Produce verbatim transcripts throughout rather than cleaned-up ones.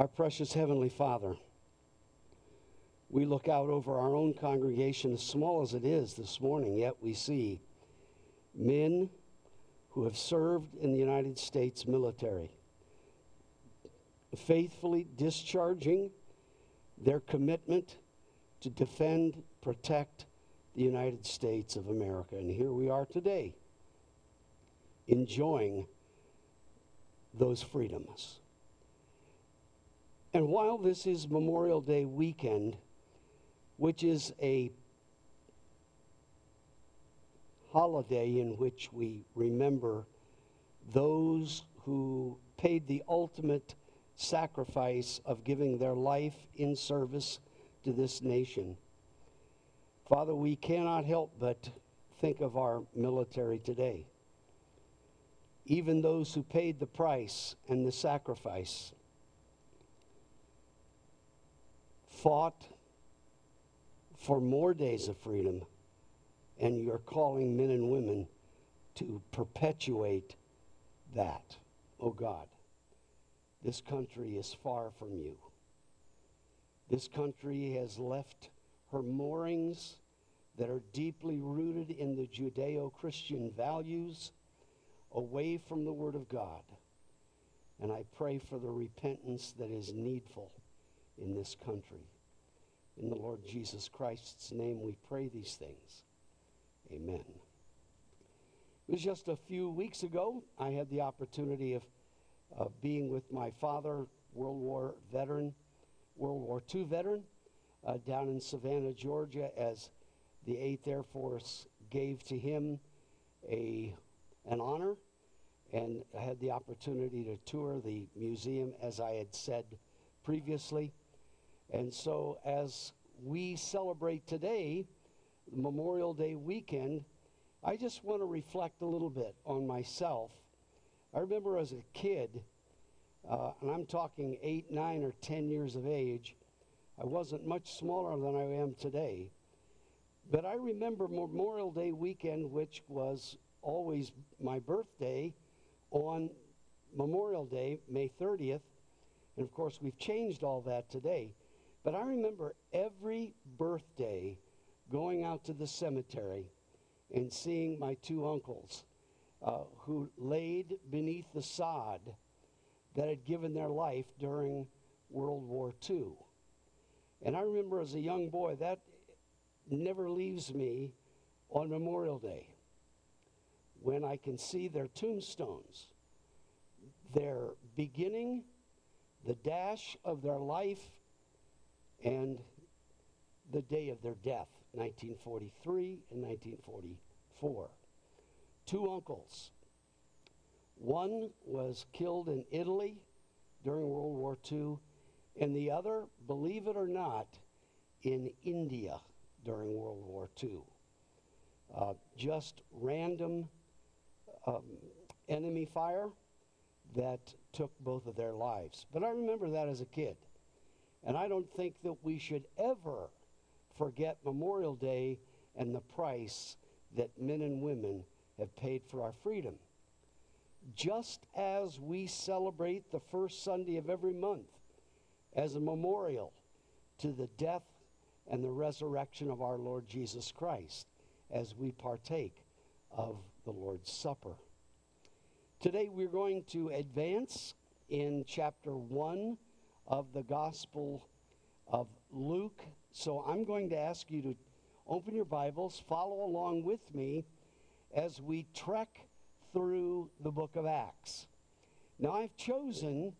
Our precious Heavenly Father, we look out over our own congregation, as small as it is this morning, yet we see men who have served in the United States military, faithfully discharging their commitment to defend, protect the United States of America. And here we are today, enjoying those freedoms. And while this is Memorial Day weekend, which is a holiday in which we remember those who paid the ultimate sacrifice of giving their life in service to this nation, Father, we cannot help but think of our military today. Even those who paid the price and the sacrifice fought for more days of freedom, and you're calling men and women to perpetuate that. Oh God, this country is far from you. This country has left her moorings that are deeply rooted in the Judeo-Christian values away from the Word of God. And I pray for the repentance that is needful in this country. In the Lord Jesus Christ's name we pray these things. Amen. It was just a few weeks ago I had the opportunity of, of being with my father, World War veteran, World War Two veteran, uh, down in Savannah, Georgia, as the eighth Air Force gave to him a, an honor. And I had the opportunity to tour the museum, as I had said previously. And so as we celebrate today, Memorial Day weekend, I just want to reflect a little bit on myself. I remember as a kid, uh, and I'm talking eight, nine, or ten years of age, I wasn't much smaller than I am today. But I remember Memorial Day weekend, which was always my birthday, on Memorial Day, May thirtieth. And of course, we've changed all that today. But I remember every birthday going out to the cemetery and seeing my two uncles uh, who laid beneath the sod that had given their life during World War Two. And I remember as a young boy, that never leaves me on Memorial Day, when I can see their tombstones, their beginning, the dash of their life, and the day of their death, nineteen forty-three and nineteen forty-four. Two uncles. One was killed in Italy during World War Two, and the other, believe it or not, in India during World War Two. Uh, just random um, enemy fire that took both of their lives. But I remember that as a kid. And I don't think that we should ever forget Memorial Day and the price that men and women have paid for our freedom. Just as we celebrate the first Sunday of every month as a memorial to the death and the resurrection of our Lord Jesus Christ, as we partake of the Lord's Supper. Today we're going to advance in chapter one of the Gospel of Luke. So I'm going to ask you to open your Bibles, follow along with me as we trek through the book of Acts. Now I've chosen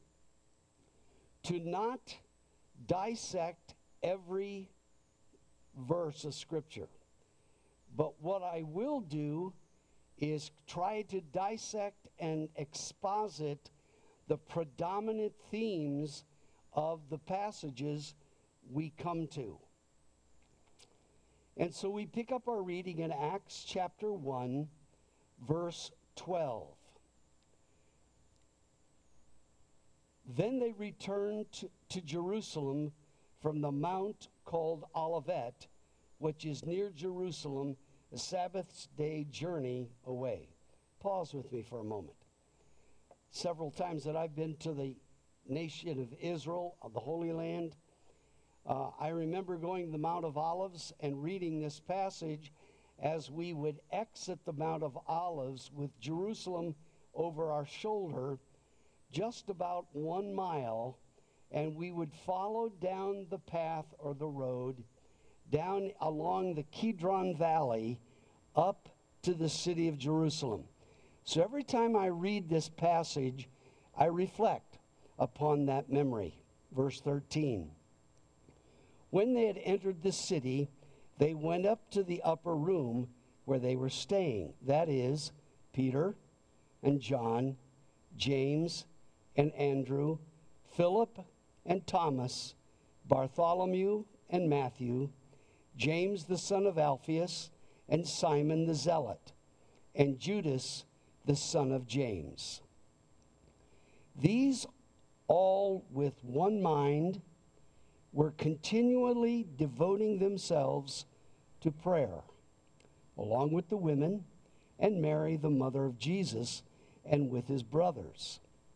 to not dissect every verse of Scripture, but what I will do is try to dissect and exposit the predominant themes of the passages we come to. And so we pick up our reading in Acts chapter one, verse twelve. Then they returned to, to Jerusalem from the mount called Olivet, which is near Jerusalem, a Sabbath day journey away. Pause with me for a moment. Several times that I've been to the nation of Israel, of the Holy Land. Uh, I remember going to the Mount of Olives and reading this passage as we would exit the Mount of Olives with Jerusalem over our shoulder, just about one mile, and we would follow down the path or the road down along the Kidron Valley up to the city of Jerusalem. So every time I read this passage, I reflect upon that memory. Verse thirteen. When they had entered the city, they went up to the upper room where they were staying. That is, Peter and John, James and Andrew, Philip and Thomas, Bartholomew and Matthew, James the son of Alphaeus, and Simon the Zealot, and Judas the son of James. These all with one mind were continually devoting themselves to prayer, along with the women and Mary, the mother of Jesus, and with his brothers.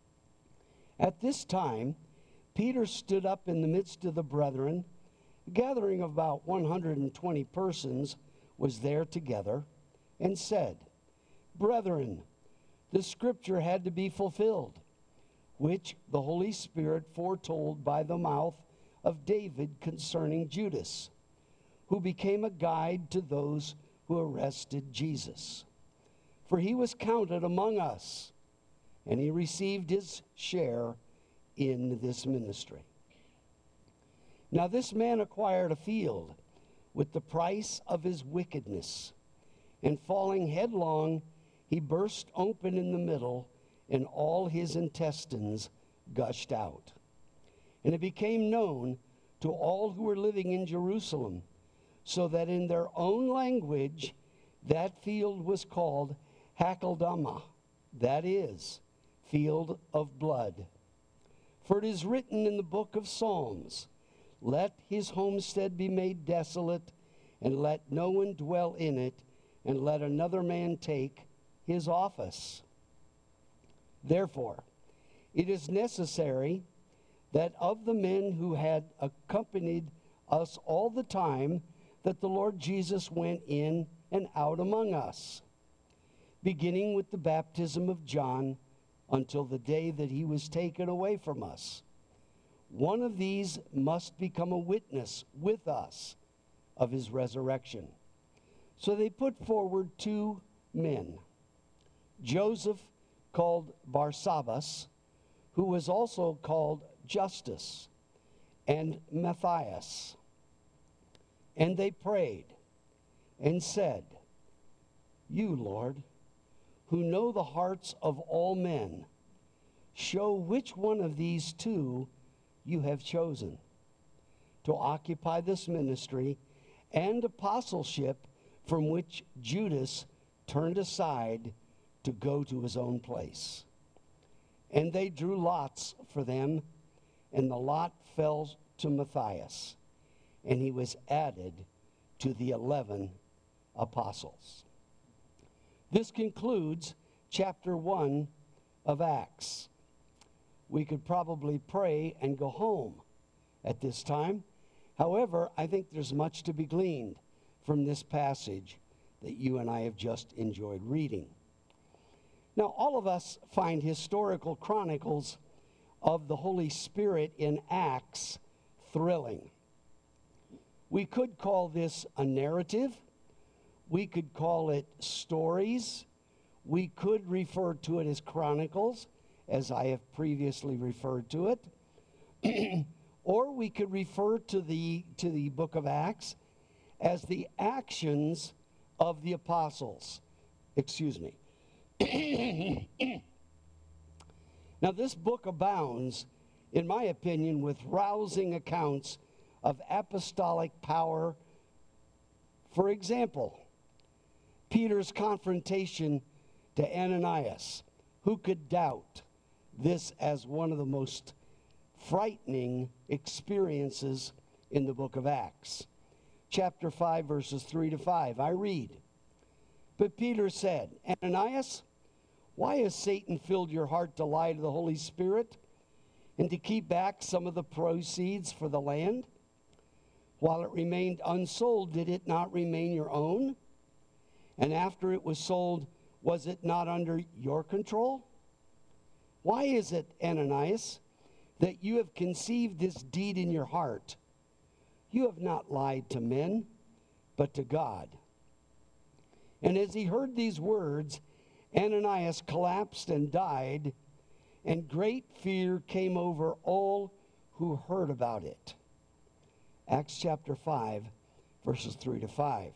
At this time, Peter stood up in the midst of the brethren. A gathering of about one hundred twenty persons was there together, and said, Brethren, the scripture had to be fulfilled, which the Holy Spirit foretold by the mouth of David concerning Judas, who became a guide to those who arrested Jesus. For he was counted among us, and he received his share in this ministry. Now this man acquired a field with the price of his wickedness, and falling headlong, he burst open in the middle, and all his intestines gushed out. And it became known to all who were living in Jerusalem, so that in their own language that field was called Hakeldama, that is, field of blood. For it is written in the book of Psalms, Let his homestead be made desolate, and let no one dwell in it, and let another man take his office. Therefore, it is necessary that of the men who had accompanied us all the time that the Lord Jesus went in and out among us, beginning with the baptism of John until the day that he was taken away from us. One of these must become a witness with us of his resurrection. So they put forward two men, Joseph, called Barsabbas, who was also called Justus, and Matthias. And they prayed and said, You, Lord, who know the hearts of all men, show which one of these two you have chosen to occupy this ministry and apostleship from which Judas turned aside to go to his own place. And they drew lots for them, and the lot fell to Matthias, and he was added to the eleven apostles. This concludes chapter one of Acts. We could probably pray and go home at this time. However, I think there's much to be gleaned from this passage that you and I have just enjoyed reading. Now, all of us find historical chronicles of the Holy Spirit in Acts thrilling. We could call this a narrative. We could call it stories. We could refer to it as chronicles, as I have previously referred to it. Or we could refer to the, to the book of Acts as the actions of the apostles. Excuse me. Now, this book abounds, in my opinion, with rousing accounts of apostolic power. For example, Peter's confrontation to Ananias. Who could doubt this as one of the most frightening experiences in the book of Acts? Chapter five, verses three to five, I read, But Peter said, Ananias, why has Satan filled your heart to lie to the Holy Spirit and to keep back some of the proceeds for the land? While it remained unsold, did it not remain your own? And after it was sold, was it not under your control? Why is it, Ananias, that you have conceived this deed in your heart? You have not lied to men, but to God. And as he heard these words, Ananias collapsed and died, and great fear came over all who heard about it. Acts chapter five, verses three to five.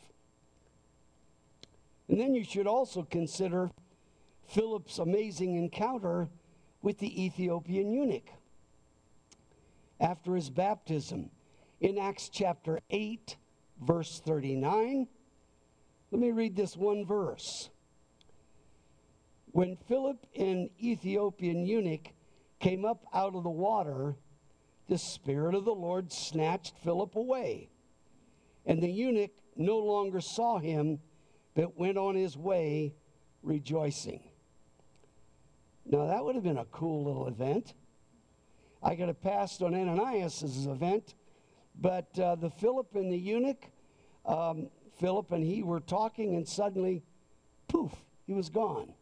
And then you should also consider Philip's amazing encounter with the Ethiopian eunuch after his baptism. In Acts chapter eight, verse thirty-nine, let me read this one verse. When Philip and Ethiopian eunuch came up out of the water, the Spirit of the Lord snatched Philip away, and the eunuch no longer saw him, but went on his way rejoicing. Now, that would have been a cool little event. I could have passed on Ananias' event, but uh, the Philip and the eunuch, um, Philip and he were talking, and suddenly, poof, he was gone.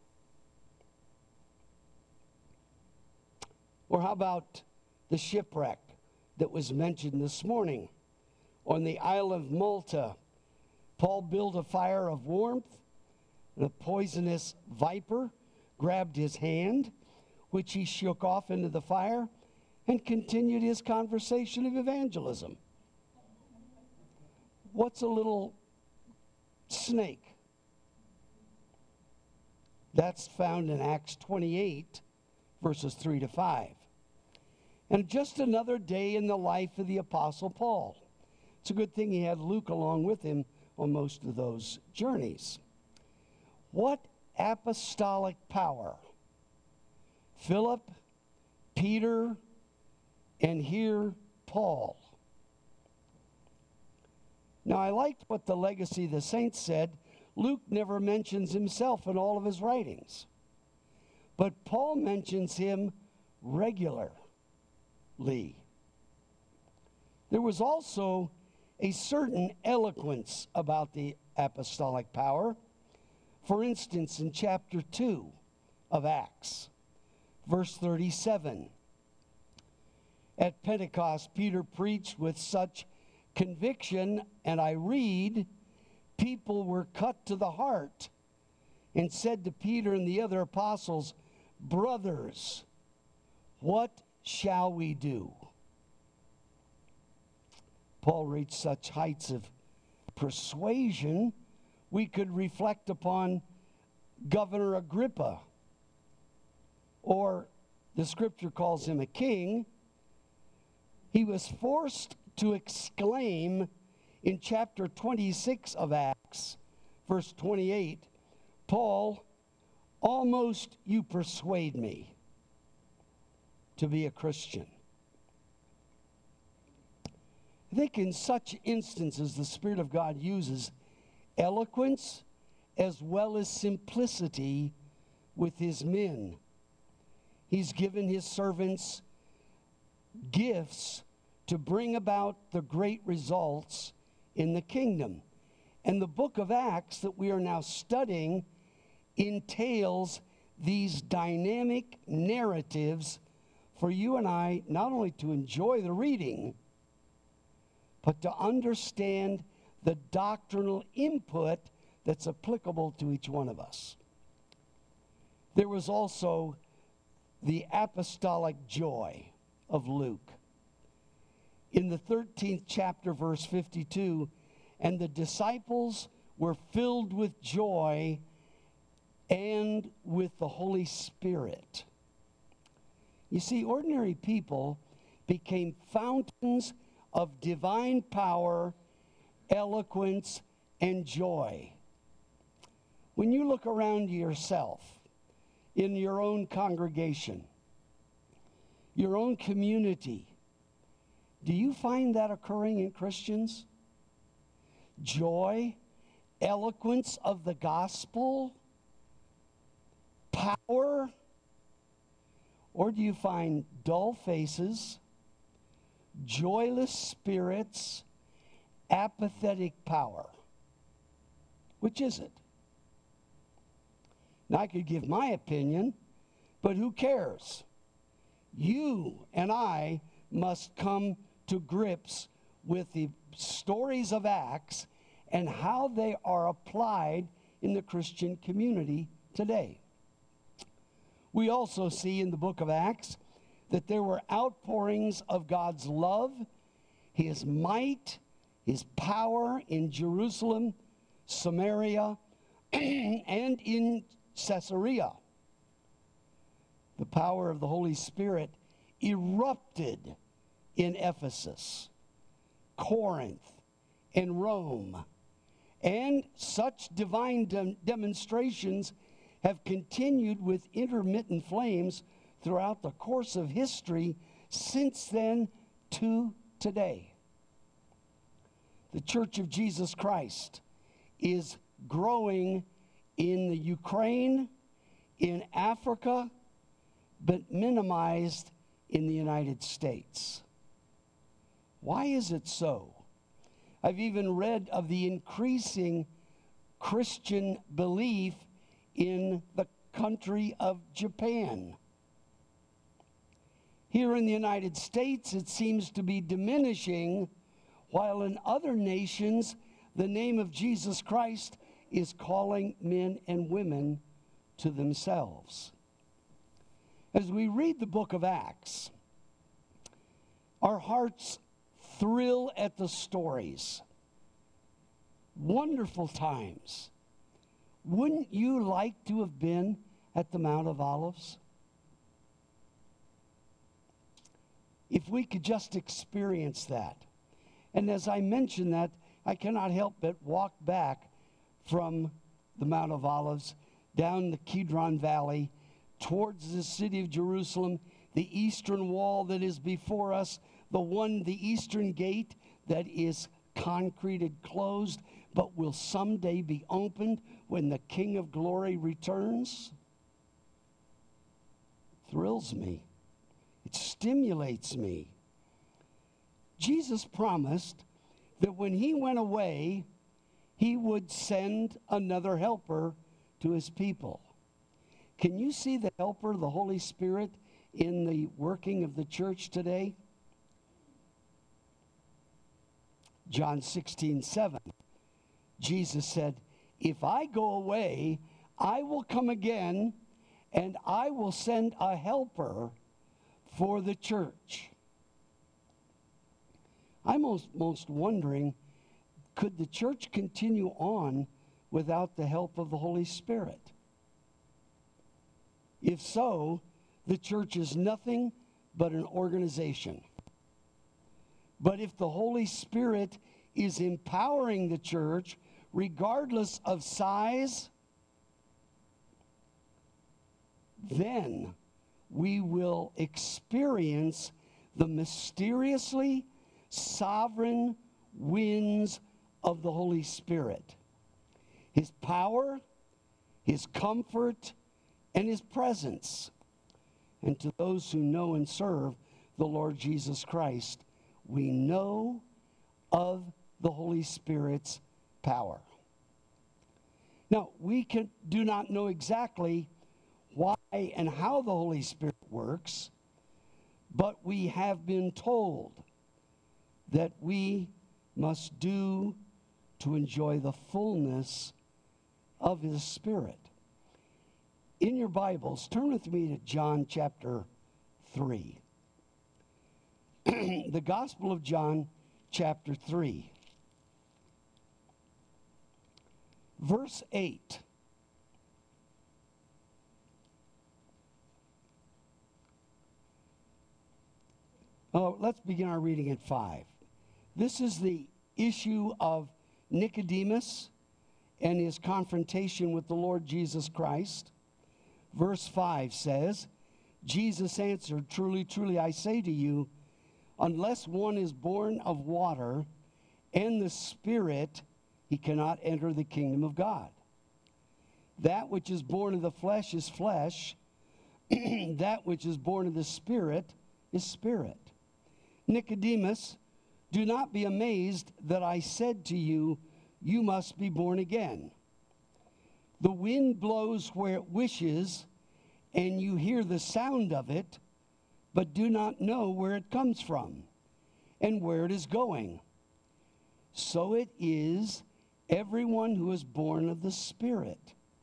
Or how about the shipwreck that was mentioned this morning on the Isle of Malta? Paul built a fire of warmth, and a poisonous viper grabbed his hand, which he shook off into the fire, and continued his conversation of evangelism. What's a little snake? That's found in Acts twenty-eight, verses three to five. And just another day in the life of the Apostle Paul. It's a good thing he had Luke along with him on most of those journeys. What apostolic power! Philip, Peter, and here Paul. Now, I liked what the Legacy of the Saints said. Luke never mentions himself in all of his writings, but Paul mentions him regularly. There was also a certain eloquence about the apostolic power. For instance, in chapter two of Acts, verse thirty-seven, at Pentecost, Peter preached with such conviction, and I read, people were cut to the heart and said to Peter and the other apostles, brothers, what shall we do? Paul reached such heights of persuasion, we could reflect upon Governor Agrippa, or the scripture calls him a king. He was forced to exclaim in chapter twenty-six of Acts, verse twenty-eight, Paul, almost you persuade me to be a Christian. I think in such instances the Spirit of God uses eloquence as well as simplicity with his men. He's given his servants gifts to bring about the great results in the kingdom. And the book of Acts that we are now studying entails these dynamic narratives for you and I not only to enjoy the reading, but to understand the doctrinal input that's applicable to each one of us. There was also the apostolic joy of Luke. In the thirteenth chapter, verse fifty-two, and the disciples were filled with joy and with the Holy Spirit. You see, ordinary people became fountains of divine power, eloquence, and joy. When you look around yourself, in your own congregation, your own community, do you find that occurring in Christians? Joy, eloquence of the gospel, power? Or do you find dull faces, joyless spirits, apathetic power? Which is it? Now, I could give my opinion, but who cares? You and I must come to grips with the stories of Acts and how they are applied in the Christian community today. We also see in the book of Acts that there were outpourings of God's love, His might, His power in Jerusalem, Samaria, and in Caesarea. The power of the Holy Spirit erupted in Ephesus, Corinth, and Rome. And such divine de- demonstrations have continued with intermittent flames throughout the course of history since then to today. The Church of Jesus Christ is growing in the Ukraine, in Africa, but minimized in the United States. Why is it so? I've even read of the increasing Christian belief in the country of Japan. Here in the United States, it seems to be diminishing, while in other nations, the name of Jesus Christ is calling men and women to themselves. As we read the book of Acts, our hearts thrill at the stories. Wonderful times. Wouldn't you like to have been at the Mount of Olives? If we could just experience that. And as I mention that, I cannot help but walk back from the Mount of Olives down the Kidron Valley towards the city of Jerusalem, the eastern wall that is before us, the one, the eastern gate that is concreted closed, but will someday be opened when the King of Glory returns. It thrills me. It stimulates me. Jesus promised that when He went away, He would send another helper to His people. Can you see the helper, the Holy Spirit, in the working of the church today? John sixteen seven, Jesus said, "If I go away, I will come again, and I will send a helper for the church." I'm most, most wondering, could the church continue on without the help of the Holy Spirit? If so, the church is nothing but an organization. But if the Holy Spirit is empowering the church, regardless of size, then we will experience the mysteriously sovereign winds of the Holy Spirit. His power, His comfort, and His presence. And to those who know and serve the Lord Jesus Christ, we know of the Holy Spirit's power. Now, we can, do not know exactly why and how the Holy Spirit works, but we have been told that we must do to enjoy the fullness of His Spirit. In your Bibles, turn with me to John chapter three. The Gospel of John chapter three. Verse eight. Oh, let's begin our reading at five. This is the issue of Nicodemus and his confrontation with the Lord Jesus Christ. Verse five says, Jesus answered, "Truly, truly, I say to you, unless one is born of water and the Spirit, he cannot enter the kingdom of God. That which is born of the flesh is flesh, that which is born of the Spirit is spirit. Nicodemus, do not be amazed that I said to you, you must be born again. The wind blows where it wishes, and you hear the sound of it, but do not know where it comes from and where it is going. So it is everyone who is born of the Spirit.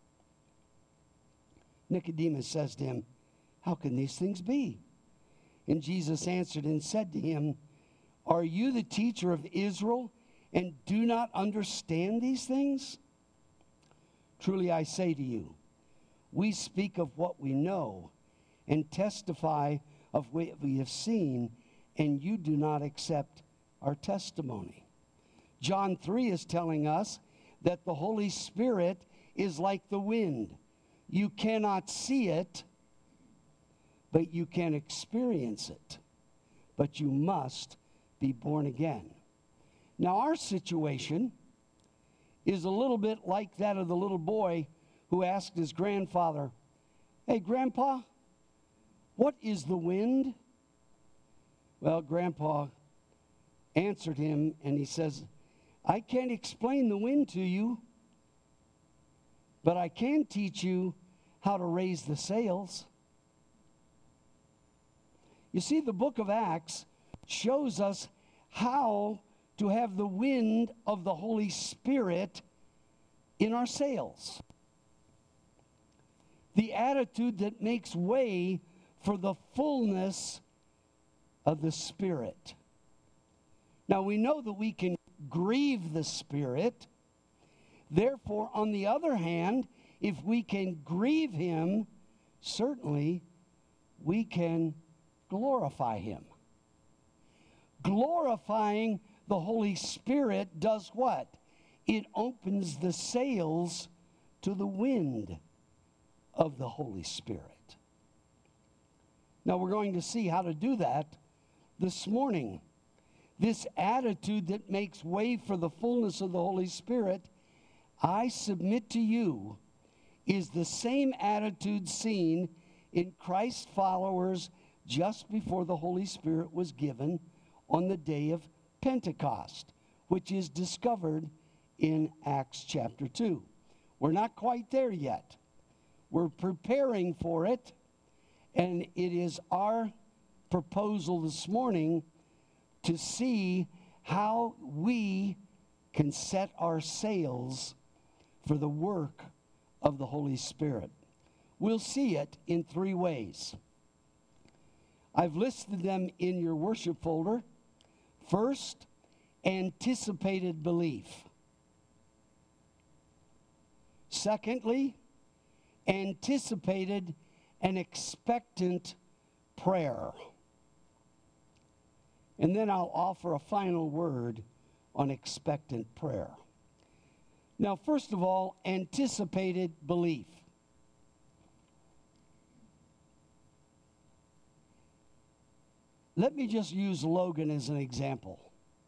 Nicodemus says to him, how can these things be? And Jesus answered and said to him, are you the teacher of Israel and do not understand these things? Truly I say to you, we speak of what we know and testify of what we have seen, and you do not accept our testimony. John three is telling us that the Holy Spirit is like the wind. You cannot see it, but you can experience it. But you must be born again. Now, our situation is a little bit like that of the little boy who asked his grandfather, hey, Grandpa, what is the wind? Well, Grandpa answered him, and he says, I can't explain the wind to you, but I can teach you how to raise the sails. You see, the book of Acts shows us how to have the wind of the Holy Spirit in our sails. The attitude that makes way for the fullness of the Spirit. Now, we know that we can grieve the Spirit. Therefore, on the other hand, if we can grieve Him, certainly we can glorify Him. Glorifying the Holy Spirit does what? It opens the sails to the wind of the Holy Spirit. Now we're going to see how to do that this morning. This attitude that makes way for the fullness of the Holy Spirit, I submit to you, is the same attitude seen in Christ's followers just before the Holy Spirit was given on the day of Pentecost, which is discovered in Acts chapter two. We're not quite there yet. We're preparing for it, and it is our proposal this morning to see how we can set our sails for the work of the Holy Spirit. We'll see it in three ways. I've listed them in your worship folder. First, anticipated belief. Secondly, anticipated and expectant prayer. And then I'll offer a final word on expectant prayer. Now, first of all, anticipated belief. Let me just use Logan as an example.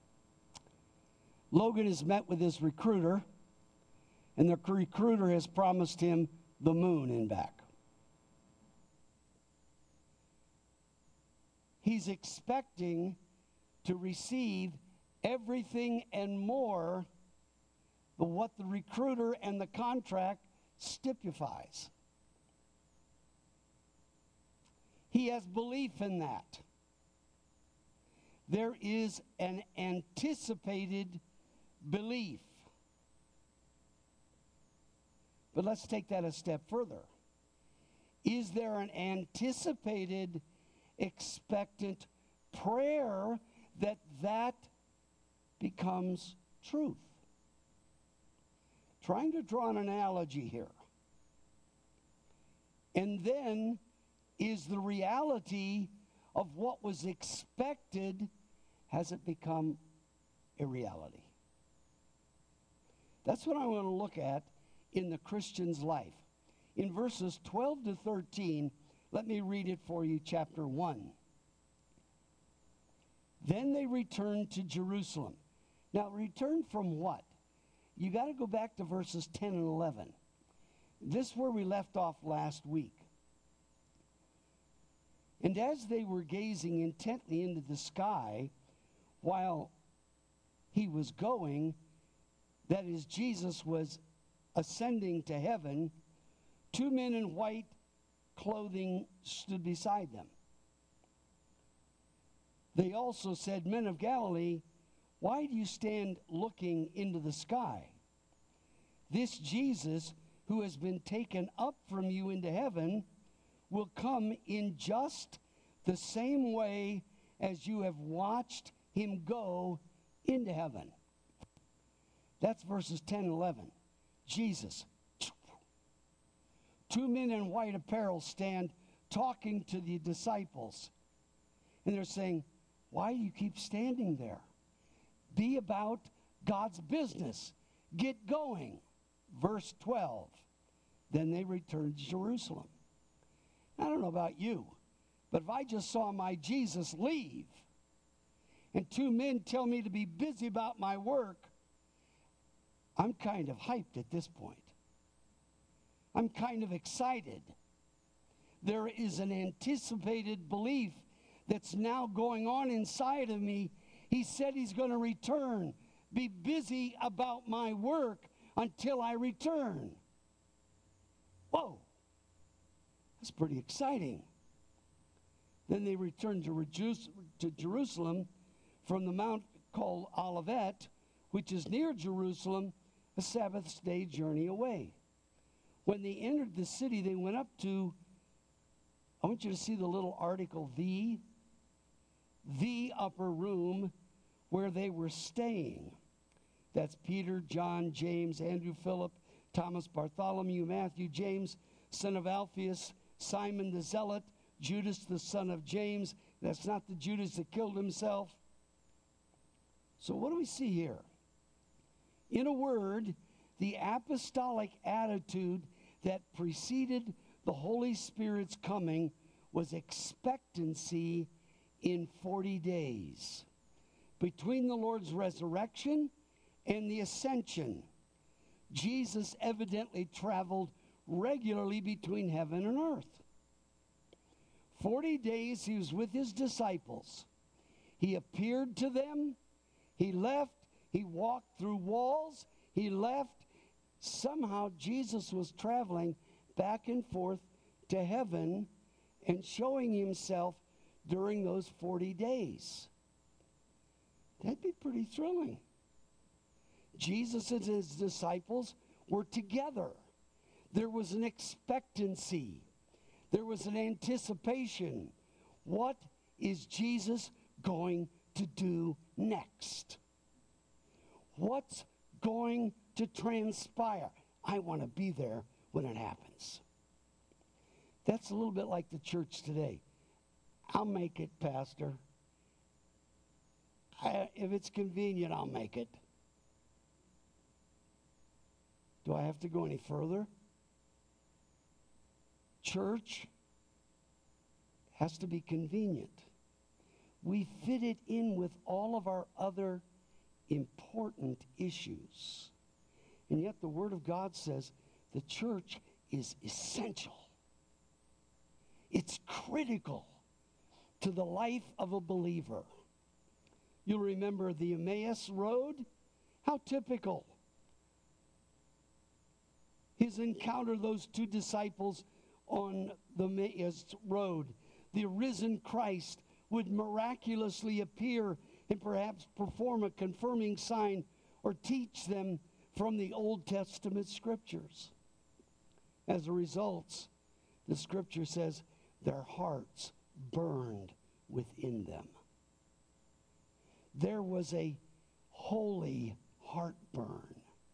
Logan has met with his recruiter, and the recruiter has promised him the moon and back. He's expecting to receive everything and more than what the recruiter and the contract stipulates. He has belief in that. There is an anticipated belief. But let's take that a step further. Is there an anticipated, expectant prayer that that becomes truth? Trying to draw an analogy here. And then, is the reality of what was expected, has it become a reality? That's what I want to look at in the Christian's life. In verses twelve to thirteen, let me read it for you, chapter one. Then they returned to Jerusalem. Now, return from what? You got to go back to verses ten and eleven. This is where we left off last week. And as they were gazing intently into the sky while he was going, that is, Jesus was ascending to heaven, two men in white clothing stood beside them. They also said, "Men of Galilee, why do you stand looking into the sky? This Jesus who has been taken up from you into heaven will come in just the same way as you have watched him go into heaven." That's verses ten and eleven. Jesus. Two men in white apparel stand talking to the disciples. And they're saying, "Why do you keep standing there? Be about God's business. Get going." Verse twelve. Then they returned to Jerusalem. I don't know about you, but if I just saw my Jesus leave and two men tell me to be busy about my work, I'm kind of hyped at this point. I'm kind of excited. There is an anticipated belief that's now going on inside of me. He said he's going to return. Be busy about my work until I return. Whoa. That's pretty exciting. Then they returned to, Reju- to Jerusalem from the mount called Olivet, which is near Jerusalem, a Sabbath day journey away. When they entered the city, they went up to, I want you to see the little article, the, the upper room where they were staying. That's Peter, John, James, Andrew, Philip, Thomas, Bartholomew, Matthew, James, son of Alphaeus, Simon the Zealot, Judas the son of James. That's not the Judas that killed himself. So what do we see here? In a word, the apostolic attitude that preceded the Holy Spirit's coming was expectancy in forty days. Between the Lord's resurrection and the ascension, Jesus evidently traveled regularly between heaven and earth. Forty days he was with his disciples. He appeared to them. He left. He walked through walls. He left. Somehow Jesus was traveling back and forth to heaven and showing himself during those forty days. That'd be pretty thrilling. Jesus and his disciples were together. There was an expectancy. There was an anticipation. What is Jesus going to do next? What's going to transpire? I want to be there when it happens. That's a little bit like the church today. I'll make it, Pastor. I, if it's convenient, I'll make it. Do I have to go any further? Church has to be convenient. We fit it in with all of our other important issues. And yet the Word of God says the church is essential. It's critical to the life of a believer. You'll remember the Emmaus Road. How typical. His encounter, those two disciples on the Emmaus Road. The risen Christ would miraculously appear and perhaps perform a confirming sign or teach them from the Old Testament scriptures. As a result, the scripture says their hearts burned within them. There was a holy heartburn.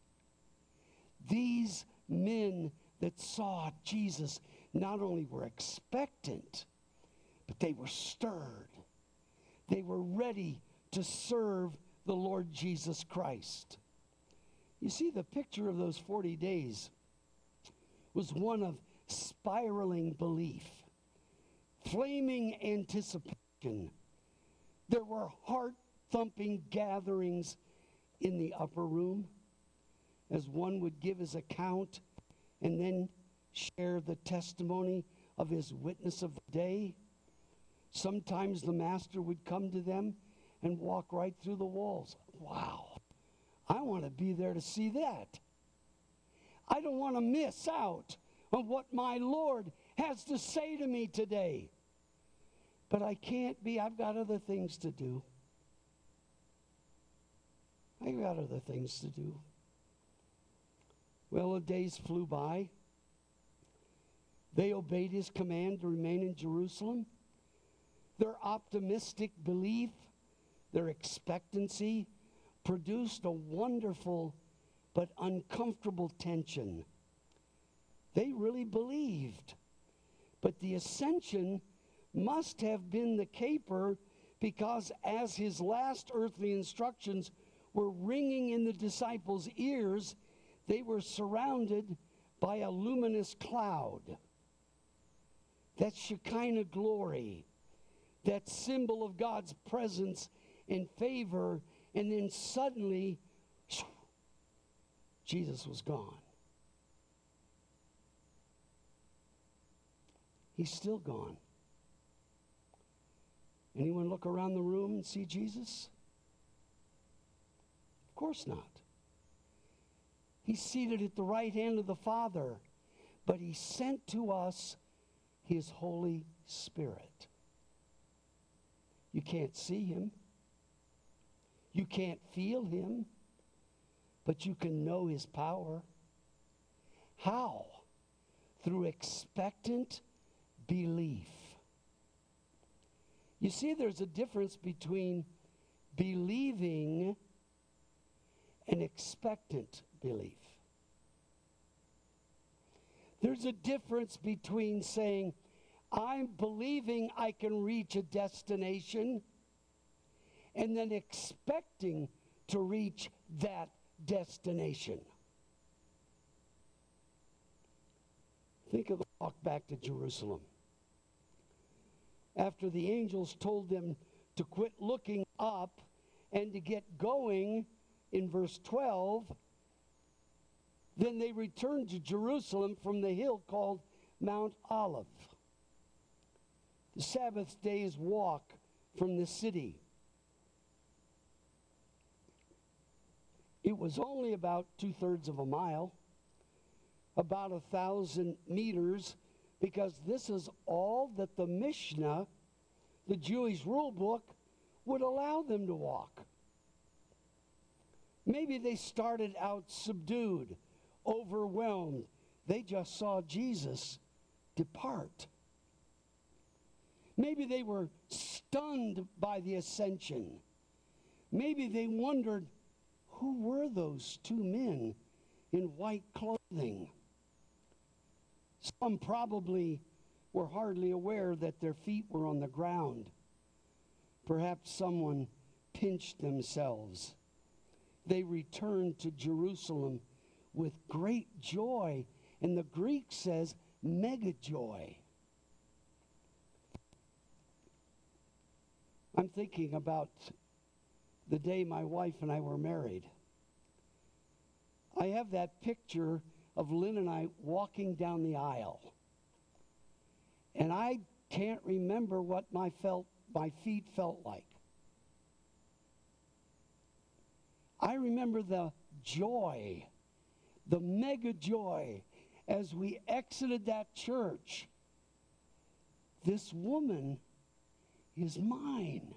These men that saw Jesus not only were expectant, but they were stirred. They were ready to serve the Lord Jesus Christ. You see, the picture of those forty days was one of spiraling belief, flaming anticipation. There were heart-thumping gatherings in the upper room as one would give his account and then share the testimony of his witness of the day. Sometimes the master would come to them and walk right through the walls. Wow, I want to be there to see that. I don't want to miss out on what my Lord has to say to me today. But I can't be. I've got other things to do. I've got other things to do. Well, the days flew by. They obeyed his command to remain in Jerusalem. Their optimistic belief, their expectancy, produced a wonderful but uncomfortable tension. They really believed. But the ascension must have been the caper, because as his last earthly instructions were ringing in the disciples' ears, they were surrounded by a luminous cloud. That Shekinah glory, that symbol of God's presence and favor, and then suddenly, Jesus was gone. He's still gone. Anyone look around the room and see Jesus? Of course not. He's seated at the right hand of the Father, but he sent to us his Holy Spirit. You can't see him. You can't feel him, but you can know his power. How? Through expectant belief. You see, there's a difference between believing and expectant belief. There's a difference between saying, I'm believing I can reach a destination, and then expecting to reach that destination. Think of the walk back to Jerusalem. After the angels told them to quit looking up and to get going in verse twelve, then they returned to Jerusalem from the hill called Mount Olive, the Sabbath day's walk from the city. It was only about two-thirds of a mile, about a thousand meters, because this is all that the Mishnah, the Jewish rule book, would allow them to walk. Maybe they started out subdued, overwhelmed. They just saw Jesus depart. Maybe they were stunned by the ascension. Maybe they wondered, who were those two men in white clothing? Some probably were hardly aware that their feet were on the ground. Perhaps someone pinched themselves. They returned to Jerusalem with great joy, and the Greek says mega joy. I'm thinking about the day my wife and I were married. I have that picture of Lynn and I walking down the aisle. And I can't remember what my felt my feet felt like. I remember the joy, the mega joy, as we exited that church. This woman is mine.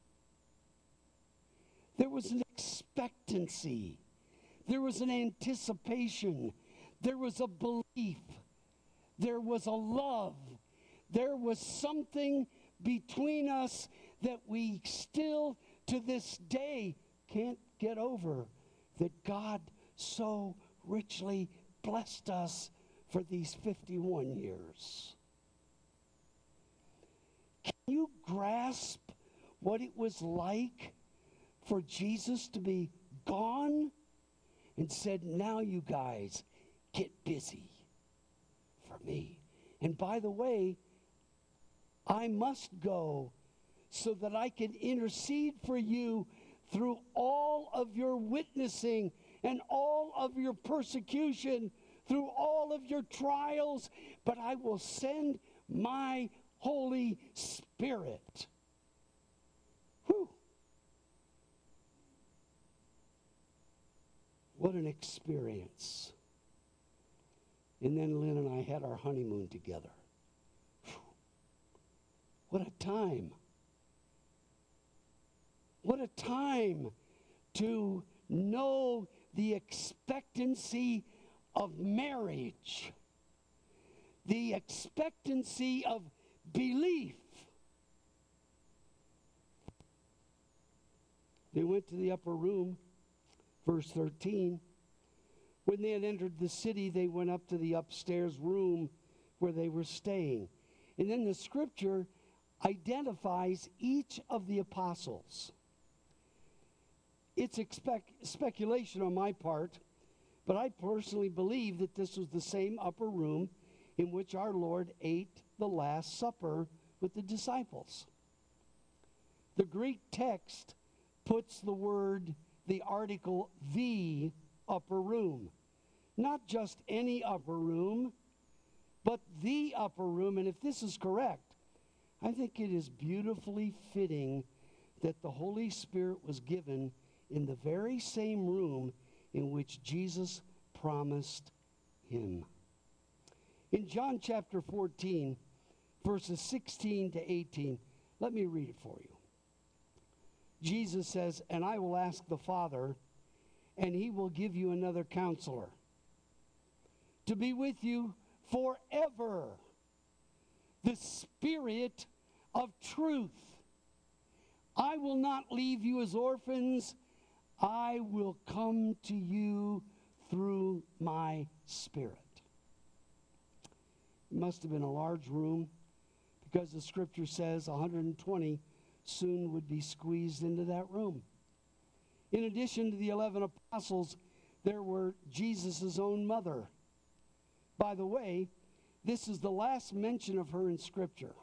There was an expectancy. There was an anticipation. There was a belief. There was a love. There was something between us that we still, to this day, can't get over, that God so richly blessed us for these fifty-one years. Can you grasp what it was like for Jesus to be gone and said, now you guys get busy for me? And by the way, I must go so that I can intercede for you through all of your witnessing and all of your persecution, through all of your trials, but I will send my Holy Spirit. Whew. What an experience. And then Lynn and I had our honeymoon together. Whew. What a time. What a time to know the expectancy of marriage, the expectancy of belief. They went to the upper room, verse thirteen. When they had entered the city, they went up to the upstairs room where they were staying. And then the scripture identifies each of the apostles. It's expect, speculation on my part, but I personally believe that this was the same upper room in which our Lord ate the Last Supper with the disciples. The Greek text puts the word, the article, the upper room. Not just any upper room, but the upper room. And if this is correct, I think it is beautifully fitting that the Holy Spirit was given in the very same room in which Jesus promised him. In John chapter fourteen, verses sixteen to eighteen, let me read it for you. Jesus says, "And I will ask the Father, and he will give you another counselor to be with you forever, the Spirit of truth. I will not leave you as orphans. I will come to you through my Spirit." It must have been a large room because the scripture says one hundred twenty soon would be squeezed into that room. In addition to the eleven apostles, there were Jesus' own mother. By the way, this is the last mention of her in Scripture.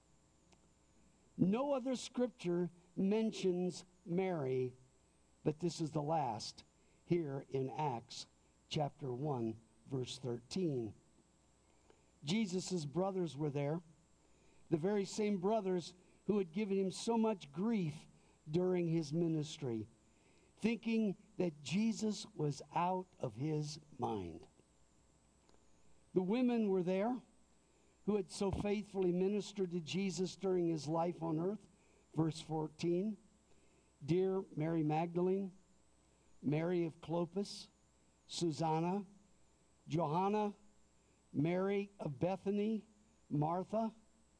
No other Scripture mentions Mary, but this is the last here in Acts chapter one, verse thirteen. Jesus' brothers were there, the very same brothers who had given him so much grief during his ministry, thinking that Jesus was out of his mind. The women were there who had so faithfully ministered to Jesus during his life on earth. Verse fourteen, dear Mary Magdalene, Mary of Clopas, Susanna, Johanna, Mary of Bethany, Martha,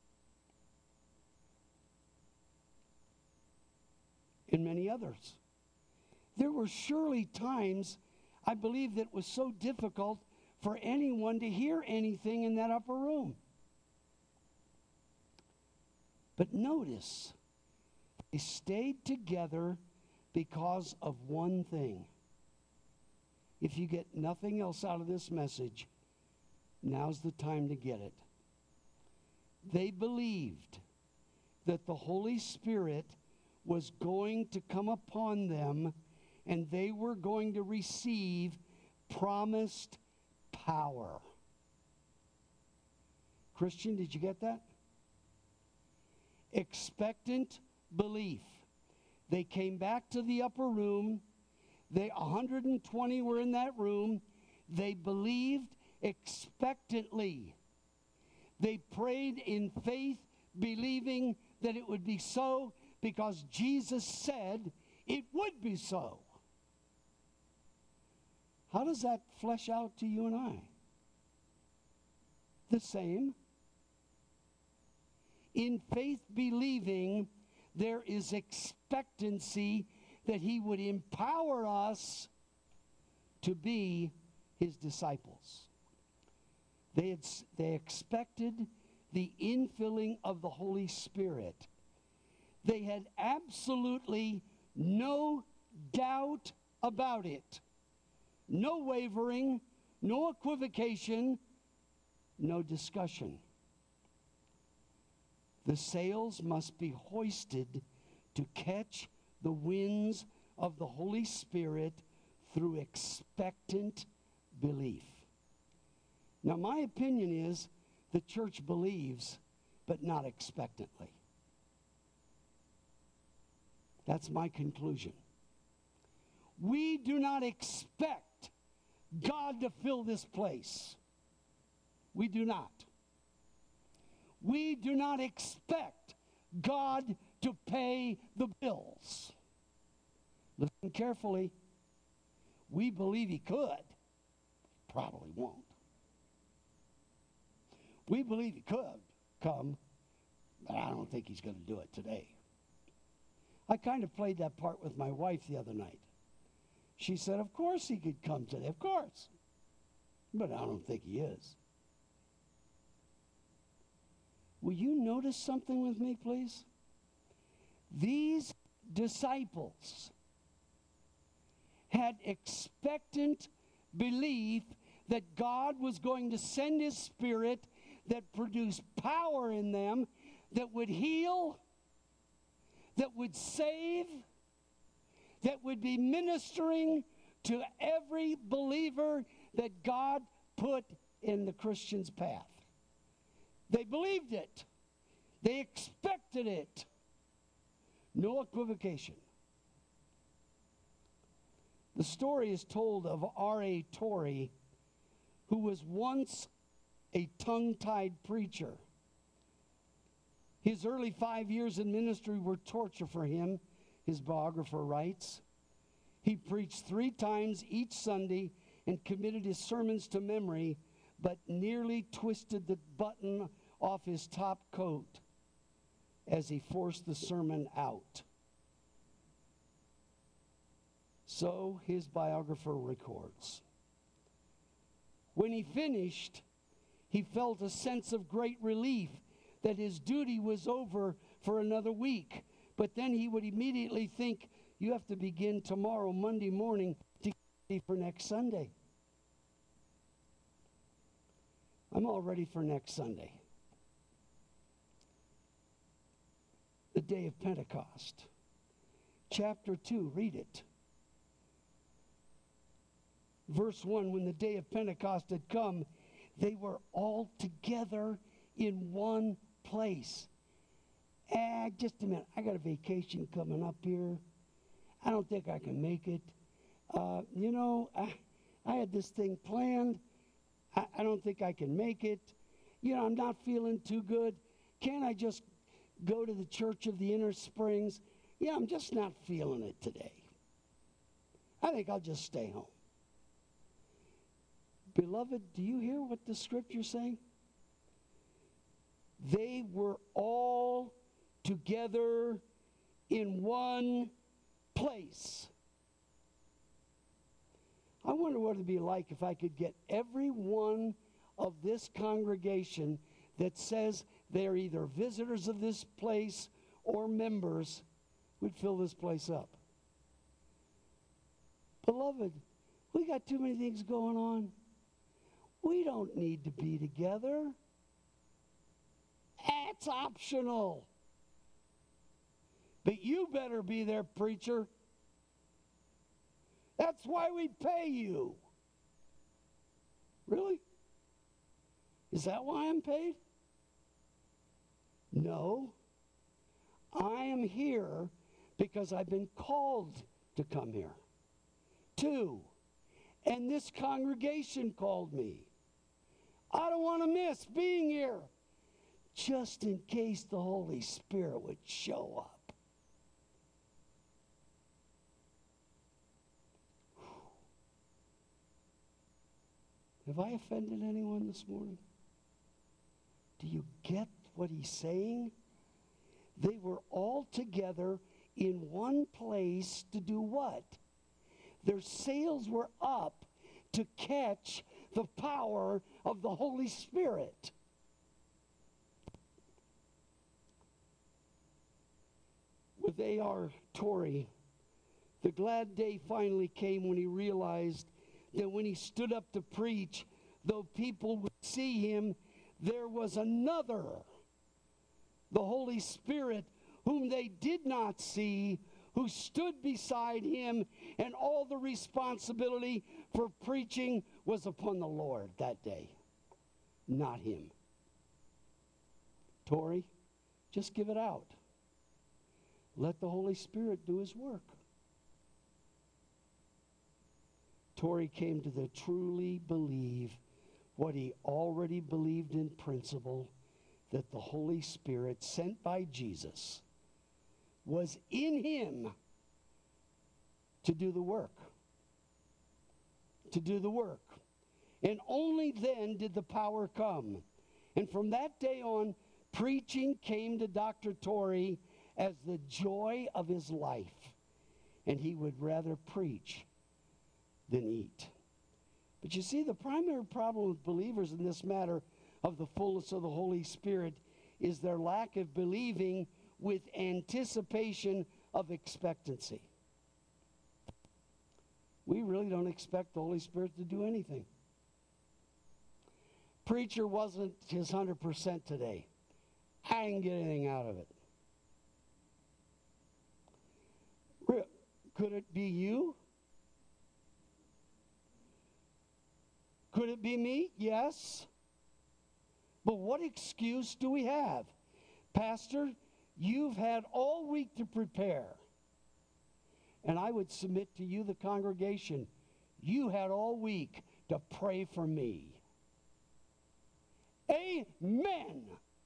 and many others. There were surely times, I believe, that it was so difficult for anyone to hear anything in that upper room. But notice, they stayed together because of one thing. If you get nothing else out of this message, now's the time to get it. They believed that the Holy Spirit was going to come upon them and they were going to receive promised power. Christian, did you get that? Expectant belief. They came back to the upper room. They one hundred twenty were in that room. They believed expectantly. They prayed in faith, believing that it would be so because Jesus said it would be so. How does that flesh out to you and I? The same. In faith believing, there is expectancy that he would empower us to be his disciples. They, had, they expected the infilling of the Holy Spirit. They had absolutely no doubt about it. No wavering, no equivocation, no discussion. The sails must be hoisted to catch the winds of the Holy Spirit through expectant belief. Now, my opinion is the church believes, but not expectantly. That's my conclusion. We do not expect God to fill this place. We do not. We do not expect God to pay the bills. Listen carefully. We believe He could. Probably won't. We believe He could come, but I don't think He's going to do it today. I kind of played that part with my wife the other night. She said, of course He could come today, of course. But I don't think He is. Will you notice something with me, please? These disciples had expectant belief that God was going to send His Spirit that produced power in them, that would heal, that would save, that would be ministering to every believer that God put in the Christian's path. They believed it. They expected it. No equivocation. The story is told of R A Torrey, who was once a tongue-tied preacher. His early five years in ministry were torture for him, his biographer writes. He preached three times each Sunday and committed his sermons to memory, but nearly twisted the button off his top coat as he forced the sermon out. So his biographer records. When he finished, he felt a sense of great relief that his duty was over for another week. But then he would immediately think, you have to begin tomorrow, Monday morning, to get ready for next Sunday. I'm all ready for next Sunday. The day of Pentecost. Chapter two, read it. Verse one, when the day of Pentecost had come, they were all together in one place. Ah, just a minute. I got a vacation coming up here. I don't think I can make it. Uh, you know, I, I had this thing planned. I, I don't think I can make it. You know, I'm not feeling too good. Can't I just go to the Church of the Inner Springs? Yeah, I'm just not feeling it today. I think I'll just stay home. Beloved, do you hear what the Scripture's saying? They were all together in one place. I wonder what it would be like if I could get every one of this congregation that says they're either visitors of this place or members would fill this place up. Beloved, we got too many things going on. We don't need to be together. It's optional. But you better be there, preacher. That's why we pay you. Really? Is that why I'm paid? No. I am here because I've been called to come here. Two, and this congregation called me. I don't want to miss being here, just in case the Holy Spirit would show up. Have I offended anyone this morning? Do you get what he's saying? They were all together in one place to do what? Their sails were up to catch the power of the Holy Spirit. With A R Torrey, the glad day finally came when he realized that when he stood up to preach, though people would see him, there was another, the Holy Spirit, whom they did not see, who stood beside him, and all the responsibility for preaching was upon the Lord that day, not him. Tori, just give it out. Let the Holy Spirit do His work. Tori came to the truly believe what he already believed in principle, that the Holy Spirit sent by Jesus was in him to do the work. To do the work. And only then did the power come. And from that day on, preaching came to Doctor Tori as the joy of his life. And he would rather preach than eat. But you see, the primary problem with believers in this matter of the fullness of the Holy Spirit is their lack of believing with anticipation of expectancy. We really don't expect the Holy Spirit to do anything. Preacher wasn't his one hundred percent today. I didn't get anything out of it. Could it be you? Could it be me? Yes. But what excuse do we have? Pastor, you've had all week to prepare. And I would submit to you, the congregation, you had all week to pray for me. Amen.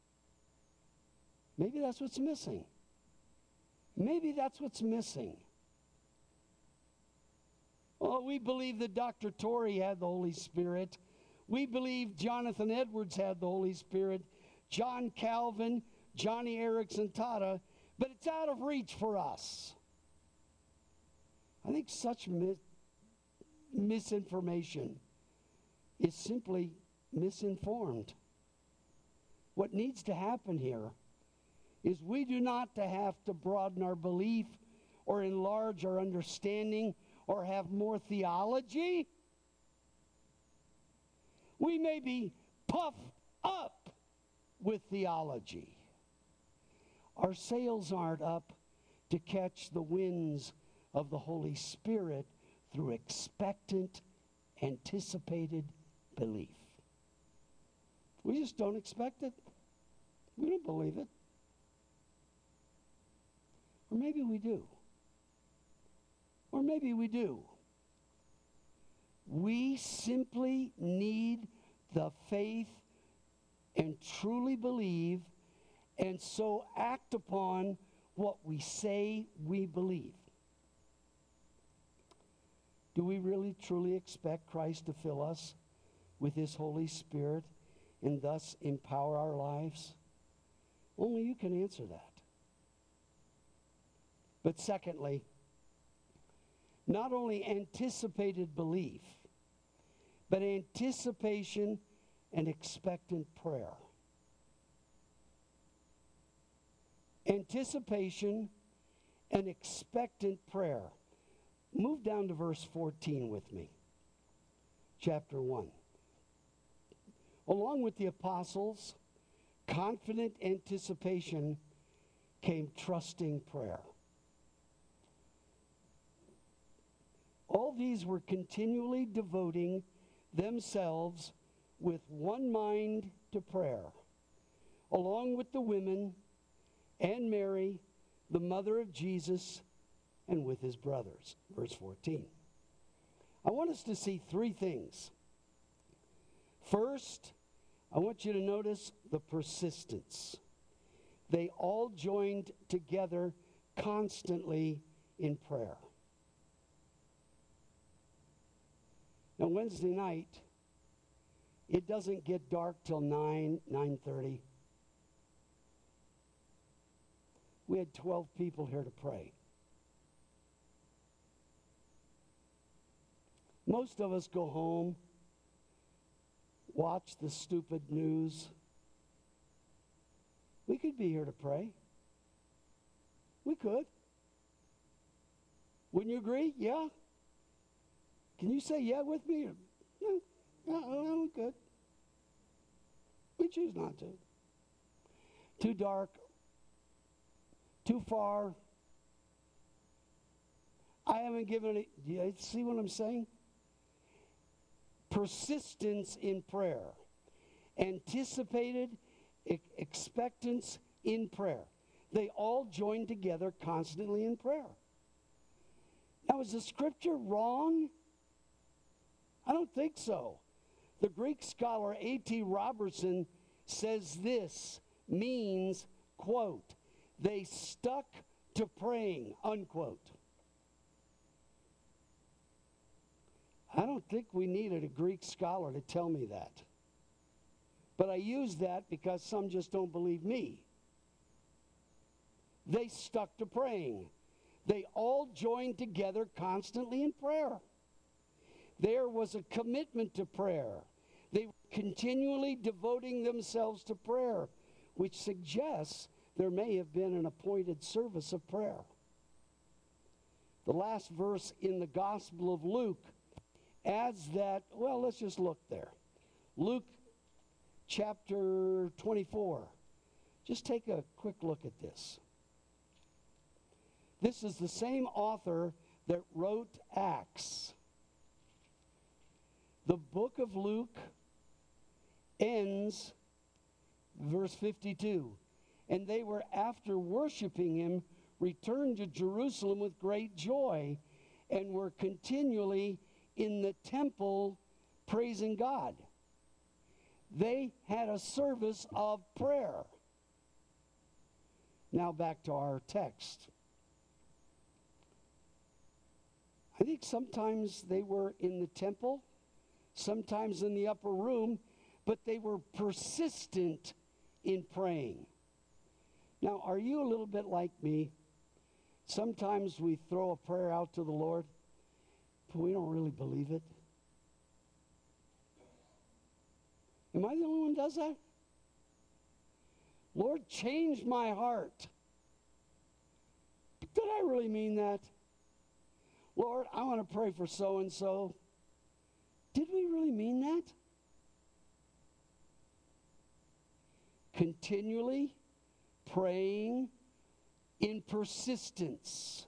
Maybe that's what's missing. Maybe that's what's missing. Oh, we believe that Doctor Tori had the Holy Spirit. We believe Jonathan Edwards had the Holy Spirit. John Calvin, Johnny Erickson Tada. But it's out of reach for us. I think such mis- misinformation is simply misinformed. What needs to happen here is we do not to have to broaden our belief or enlarge our understanding or have more theology. We may be puffed up with theology. Our sails aren't up to catch the winds of the Holy Spirit through expectant, anticipated belief. We just don't expect it. We don't believe it. Or maybe we do. Or maybe we do. We simply need the faith and truly believe and so act upon what we say we believe. Do we really truly expect Christ to fill us with His Holy Spirit and thus empower our lives? Only you can answer that. But secondly, not only anticipated belief, but anticipation and expectant prayer. Anticipation and expectant prayer. Move down to verse fourteen with me. Chapter one. Along with the apostles, confident anticipation came trusting prayer. All these were continually devoting themselves with one mind to prayer, along with the women and Mary, the mother of Jesus, and with his brothers. Verse fourteen. I want us to see three things. First, I want you to notice the persistence. They all joined together constantly in prayer. Now, Wednesday night, it doesn't get dark till nine, nine thirty. We had twelve people here to pray. Most of us go home, watch the stupid news. We could be here to pray. We could. Wouldn't you agree? Yeah? Can you say yeah with me? No, no, no, good. We choose not to. Too dark. Too far. I haven't given it. Do you see what I'm saying? Persistence in prayer. Anticipated e- expectance in prayer. They all joined together constantly in prayer. Now, is the scripture wrong? I don't think so. The Greek scholar A T Robertson says this means, quote, they stuck to praying, unquote. I don't think we needed a Greek scholar to tell me that. But I use that because some just don't believe me. They stuck to praying. They all joined together constantly in prayer. There was a commitment to prayer. They were continually devoting themselves to prayer, which suggests there may have been an appointed service of prayer. The last verse in the Gospel of Luke adds that, well, let's just look there. Luke chapter twenty-four. Just take a quick look at this. This is the same author that wrote Acts. The book of Luke ends, verse fifty-two. And they were, after worshiping him, returned to Jerusalem with great joy, and were continually in the temple praising God. They had a service of prayer. Now back to our text. I think sometimes they were in the temple, sometimes in the upper room, but they were persistent in praying. Now, are you a little bit like me? Sometimes we throw a prayer out to the Lord, but we don't really believe it. Am I the only one who does that? Lord, change my heart. Did I really mean that? Lord, I want to pray for so-and-so. Did we really mean that? Continually praying in persistence.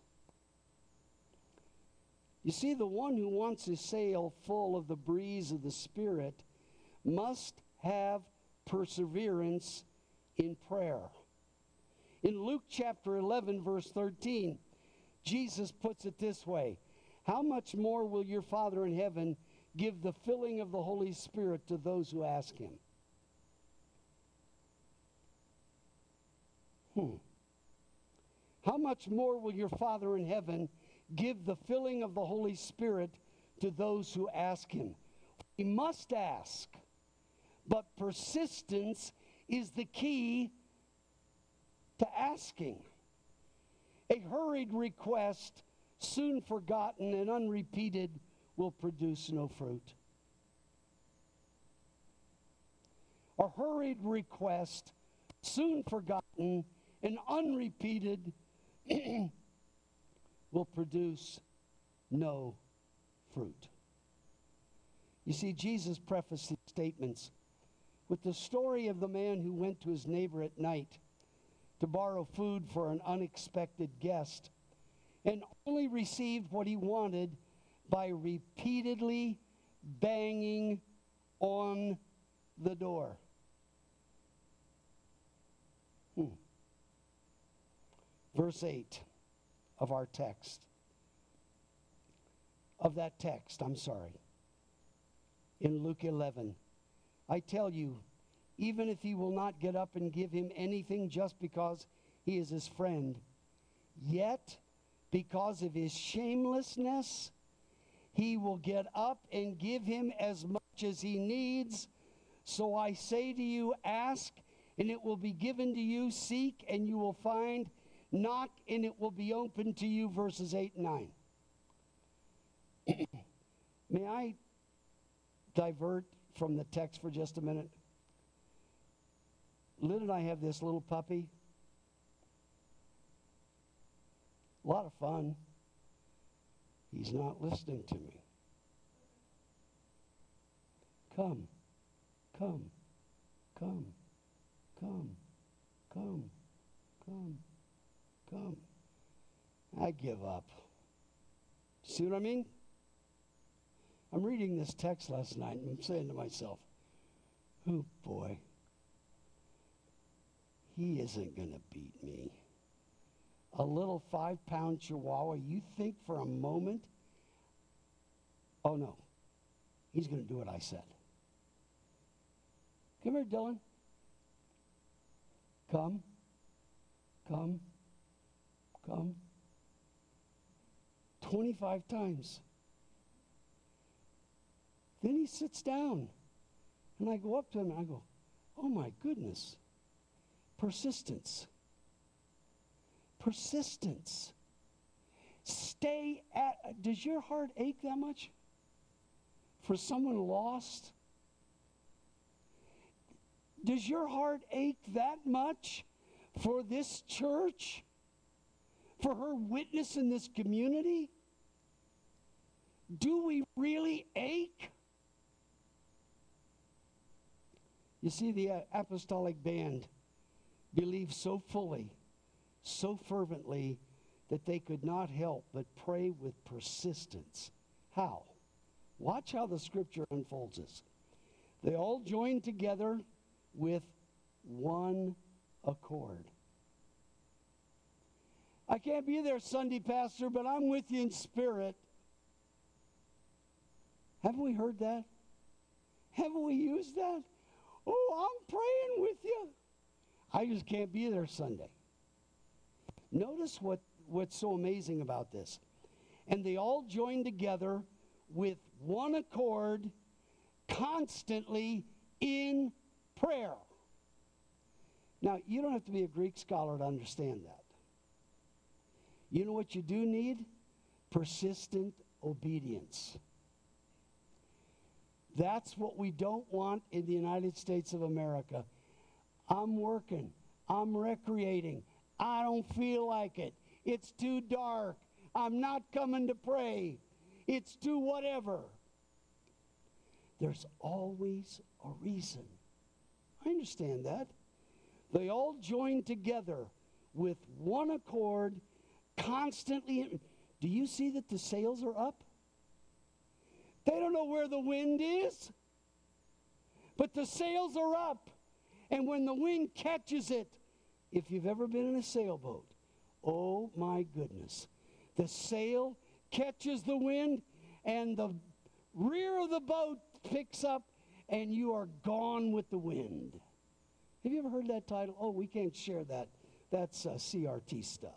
You see, the one who wants his sail full of the breeze of the Spirit must have perseverance in prayer. In Luke chapter eleven, verse thirteen, Jesus puts it this way: how much more will your Father in heaven give the filling of the Holy Spirit to those who ask him? Hmm. How much more will your Father in heaven give the filling of the Holy Spirit to those who ask him? We must ask, but persistence is the key to asking. A hurried request, soon forgotten and unrepeated, will produce no fruit. A hurried request, soon forgotten and unrepeated, will produce no fruit. You see, Jesus prefaced his statements with the story of the man who went to his neighbor at night to borrow food for an unexpected guest and only received what he wanted by repeatedly banging on the door. Hmm. Verse eight of our text. Of that text, I'm sorry. In Luke eleven. I tell you, even if he will not get up and give him anything just because he is his friend, yet because of his shamelessness, he will get up and give him as much as he needs. So I say to you, ask, and it will be given to you. Seek, and you will find. Knock, and it will be open to you. Verses eight and nine. May I divert from the text for just a minute? Lynn and I have this little puppy. A lot of fun. He's not listening to me. Come, come, come, come, come, come, come. I give up. See what I mean? I'm reading this text last night and I'm saying to myself, oh boy, he isn't going to beat me. A little five-pound chihuahua, you think for a moment, oh no, he's going to do what I said. Come here, Dylan. Come, come, come. twenty-five times. Then he sits down, and I go up to him, and I go, oh my goodness, persistence. Persistence. Stay at, does your heart ache that much for someone lost? Does your heart ache that much for this church? For her witness in this community? Do we really ache? You see, the apostolic band believed so fully, so fervently, that they could not help but pray with persistence. How? Watch how the scripture unfolds this. They all joined together with one accord. I can't be there Sunday, Pastor, but I'm with you in spirit. Haven't we heard that? Haven't we used that? Oh, I'm praying with you. I just can't be there Sunday. Notice what, what's so amazing about this. And they all joined together with one accord, constantly in prayer. Now, you don't have to be a Greek scholar to understand that. You know what you do need? Persistent obedience. That's what we don't want in the United States of America. I'm working. I'm recreating. I don't feel like it. It's too dark. I'm not coming to pray. It's too whatever. There's always a reason. I understand that. They all joined together with one accord, constantly. Do you see that the sails are up? They don't know where the wind is, but the sails are up. And when the wind catches it, if you've ever been in a sailboat, oh my goodness, the sail catches the wind and the rear of the boat picks up and you are gone with the wind. Have you ever heard that title? Oh, we can't share that. That's uh, C R T stuff.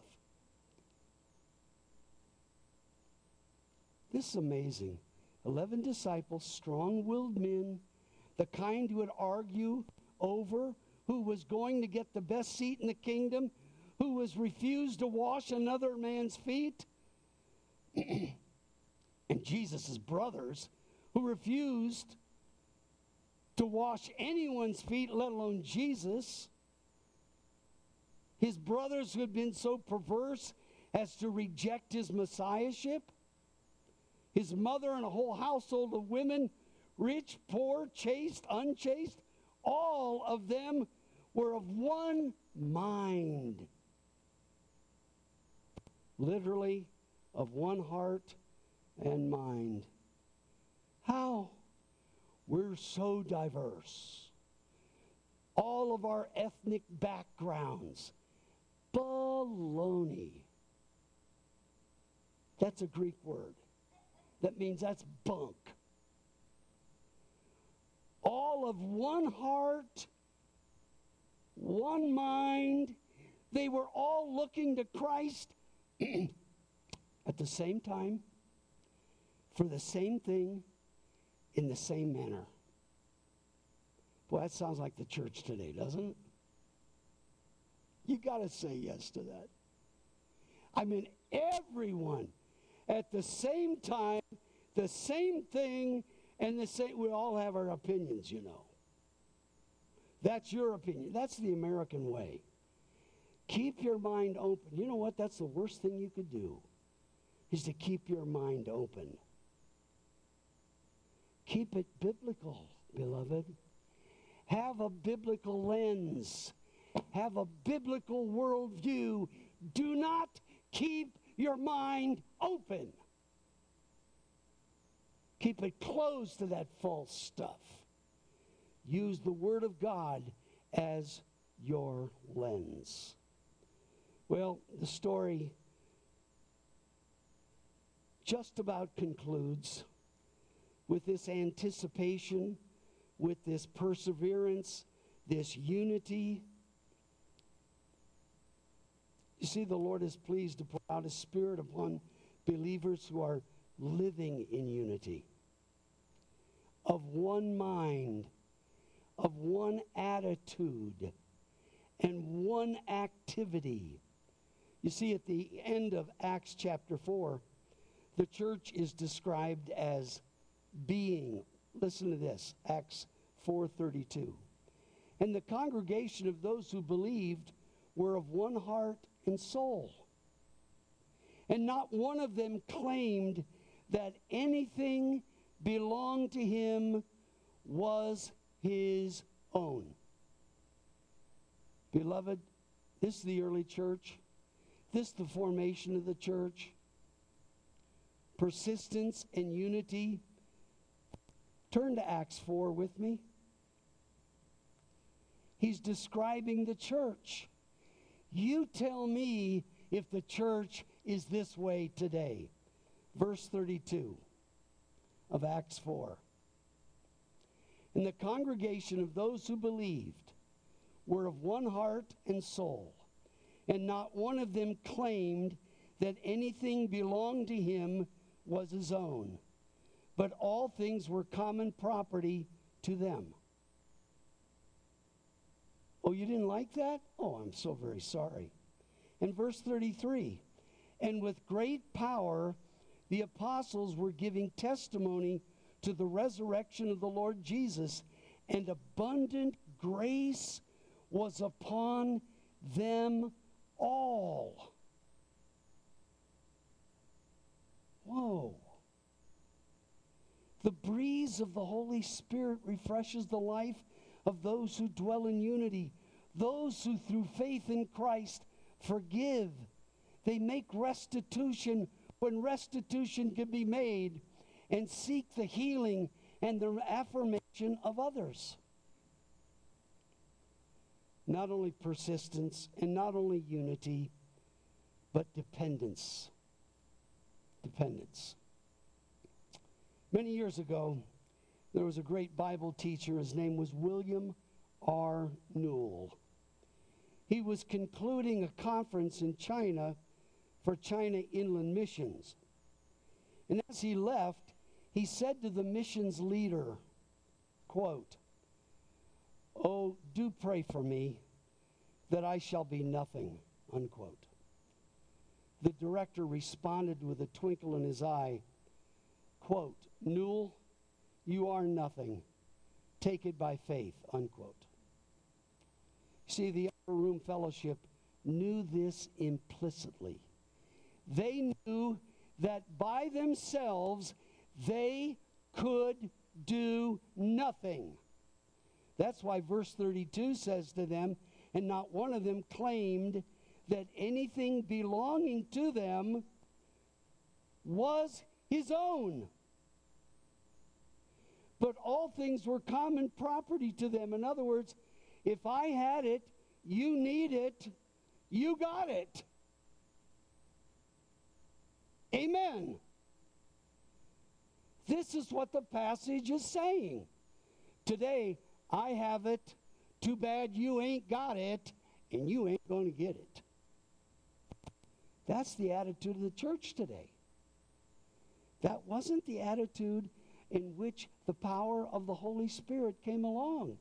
This is amazing. Eleven disciples, strong-willed men, the kind who would argue over who was going to get the best seat in the kingdom, who was refused to wash another man's feet, and Jesus' brothers, who refused to wash anyone's feet, let alone Jesus. His brothers who had been so perverse as to reject his messiahship. His mother and a whole household of women, rich, poor, chaste, unchaste, all of them were of one mind. Literally, of one heart and mind. How? We're so diverse. All of our ethnic backgrounds. Baloney. That's a Greek word. That means that's bunk. All of one heart, one mind. They were all looking to Christ at the same time, for the same thing, in the same manner. Boy, that sounds like the church today, doesn't it? You got to say yes to that. I mean, everyone at the same time, the same thing, and the same. We all have our opinions, you know. That's your opinion. That's the American way. Keep your mind open. You know what? That's the worst thing you could do, is to keep your mind open. Keep it biblical, beloved. Have a biblical lens. Have a biblical worldview. Do not keep your mind open. Keep it closed to that false stuff. Use the Word of God as your lens. Well, the story just about concludes with this anticipation, with this perseverance, this unity. You see, the Lord is pleased to pour out His Spirit upon believers who are living in unity, of one mind, of one attitude, and one activity. You see, at the end of Acts chapter four, the church is described as being, listen to this, Acts four thirty-two. And the congregation of those who believed were of one heart and soul. And not one of them claimed that anything belonged to him was his own. Beloved, this is the early church. This is the formation of the church. Persistence and unity. Turn to Acts four with me. He's describing the church. You tell me if the church is this way today. Verse thirty-two of Acts four. And the congregation of those who believed were of one heart and soul, and not one of them claimed that anything belonged to him was his own, but all things were common property to them. Oh, you didn't like that? Oh, I'm so very sorry. And verse thirty-three, and with great power the apostles were giving testimony to the resurrection of the Lord Jesus, and abundant grace was upon them all. Whoa. The breeze of the Holy Spirit refreshes the life of those who dwell in unity, those who through faith in Christ forgive. They make restitution when restitution can be made, and seek the healing and the affirmation of others. Not only persistence and not only unity, but dependence. Dependence. Many years ago, there was a great Bible teacher. His name was William R. Newell. He was concluding a conference in China for China Inland Missions. And as he left, he said to the missions leader, quote, "Oh, do pray for me that I shall be nothing," unquote. The director responded with a twinkle in his eye, quote, "Newell, you are nothing. Take it by faith," unquote. See, the Upper Room Fellowship knew this implicitly. They knew that by themselves they could do nothing. That's why verse thirty-two says to them, and not one of them claimed that anything belonging to them was his own, but all things were common property to them. In other words, if I had it, you need it, you got it. Amen. This is what the passage is saying. Today, I have it. Too bad you ain't got it, and you ain't going to get it. That's the attitude of the church today. That wasn't the attitude in which the power of the Holy Spirit came along.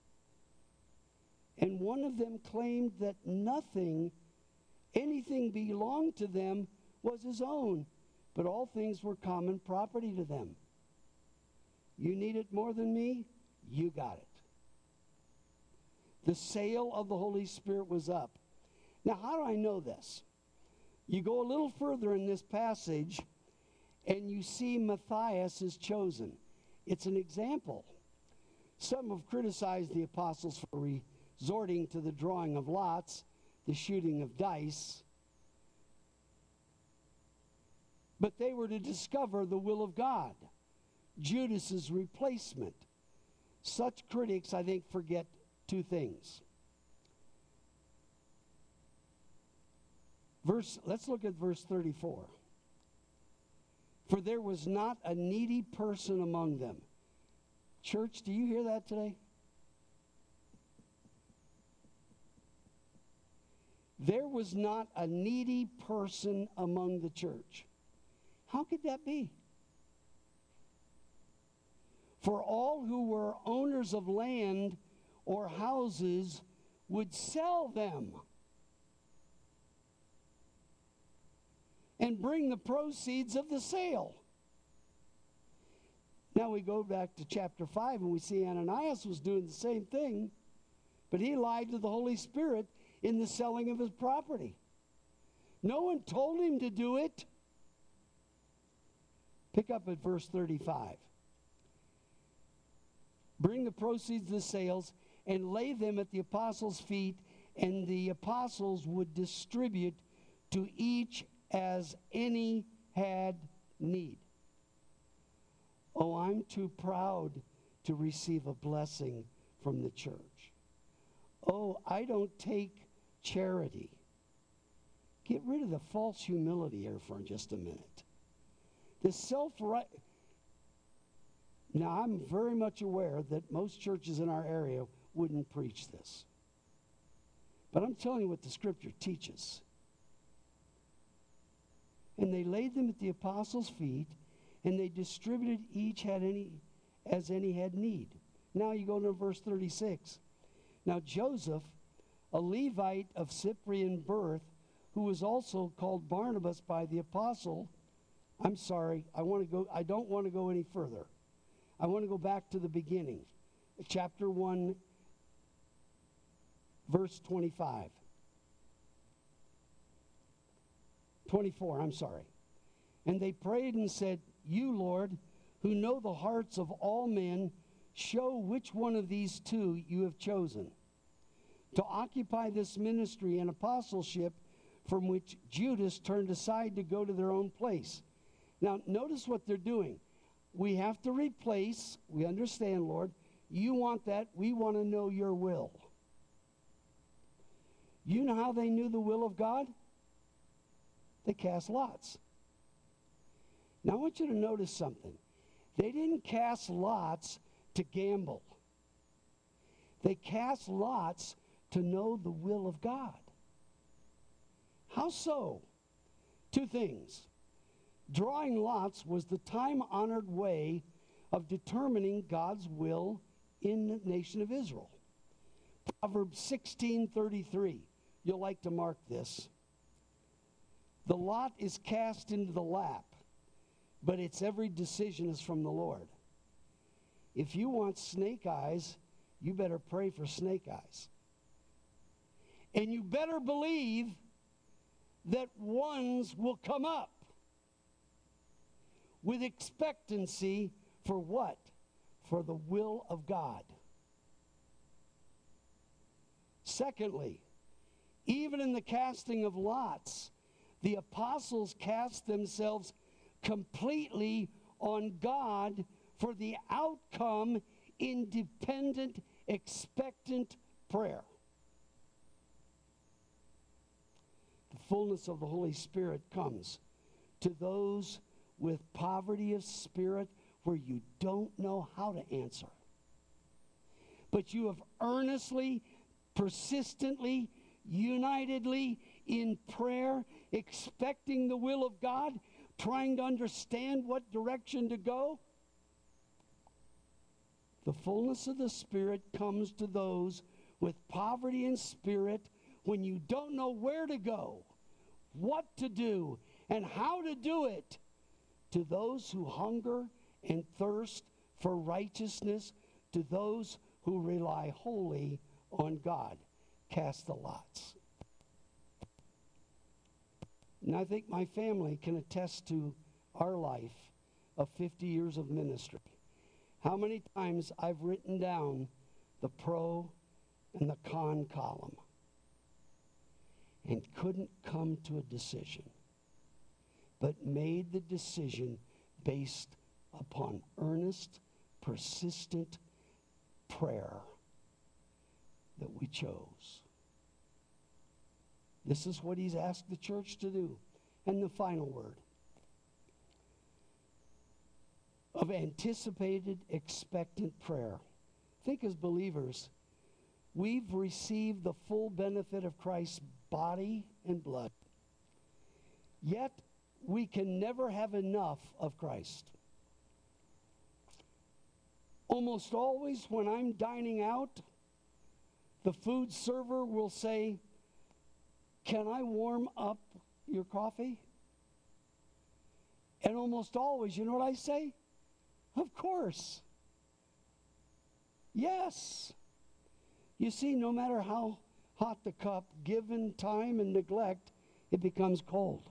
And one of them claimed that nothing, anything belonged to them was his own, but all things were common property to them. You need it more than me? You got it. The sail of the Holy Spirit was up. Now, how do I know this? You go a little further in this passage, and you see Matthias is chosen. It's an example. Some have criticized the apostles for resorting to the drawing of lots, the shooting of dice, but they were to discover the will of God, Judas's replacement. Such critics, I think, forget two things. Verse, let's look at verse thirty-four. For there was not a needy person among them. Church, do you hear that today? There was not a needy person among the church. How could that be? For all who were owners of land or houses would sell them and bring the proceeds of the sale. Now we go back to chapter five and we see Ananias was doing the same thing, but he lied to the Holy Spirit in the selling of his property. No one told him to do it. Pick up at verse thirty-five. Bring the proceeds of the sales and lay them at the apostles' feet, and the apostles would distribute to each as any had need. Oh, I'm too proud to receive a blessing from the church. Oh, I don't take charity. Get rid of the false humility here for just a minute. The self-right. Now, I'm very much aware that most churches in our area wouldn't preach this. But I'm telling you what the Scripture teaches. And they laid them at the apostles' feet, and they distributed each had any as any had need. Now you go to verse thirty-six. Now Joseph, a Levite of Cyprian birth, who was also called Barnabas by the apostle. I'm sorry, I want to go, I don't want to go any further. I want to go back to the beginning. Chapter one, verse twenty-five. twenty-four, I'm sorry. And they prayed and said, You, Lord, who know the hearts of all men, show which one of these two you have chosen to occupy this ministry and apostleship from which Judas turned aside to go to their own place. Now, notice what they're doing. We have to replace, we understand, Lord, you want that, we want to know your will. You know how they knew the will of God? They cast lots. Now I want you to notice something. They didn't cast lots to gamble. They cast lots to know the will of God. How so? Two things. Drawing lots was the time-honored way of determining God's will in the nation of Israel. Proverbs sixteen thirty-three. You'll like to mark this. The lot is cast into the lap, but its every decision is from the Lord. If you want snake eyes, you better pray for snake eyes. And you better believe that ones will come up with expectancy for what? For the will of God. Secondly, even in the casting of lots, the apostles cast themselves completely on God for the outcome in dependent, expectant prayer. The fullness of the Holy Spirit comes to those with poverty of spirit where you don't know how to answer. But you have earnestly, persistently, unitedly in prayer, expecting the will of God, trying to understand what direction to go. The fullness of the Spirit comes to those with poverty in spirit when you don't know where to go, what to do, and how to do it. To those who hunger and thirst for righteousness, to those who rely wholly on God. Cast the lots. And I think my family can attest to our life of fifty years of ministry. How many times I've written down the pro and the con column and couldn't come to a decision, but made the decision based upon earnest, persistent prayer that we chose. This is what he's asked the church to do. And the final word of anticipated, expectant prayer. Think as believers, we've received the full benefit of Christ's body and blood. Yet, we can never have enough of Christ. Almost always when I'm dining out, the food server will say, "Can I warm up your coffee?" And almost always, you know what I say? Of course. Yes. You see, no matter how hot the cup, given time and neglect, it becomes cold.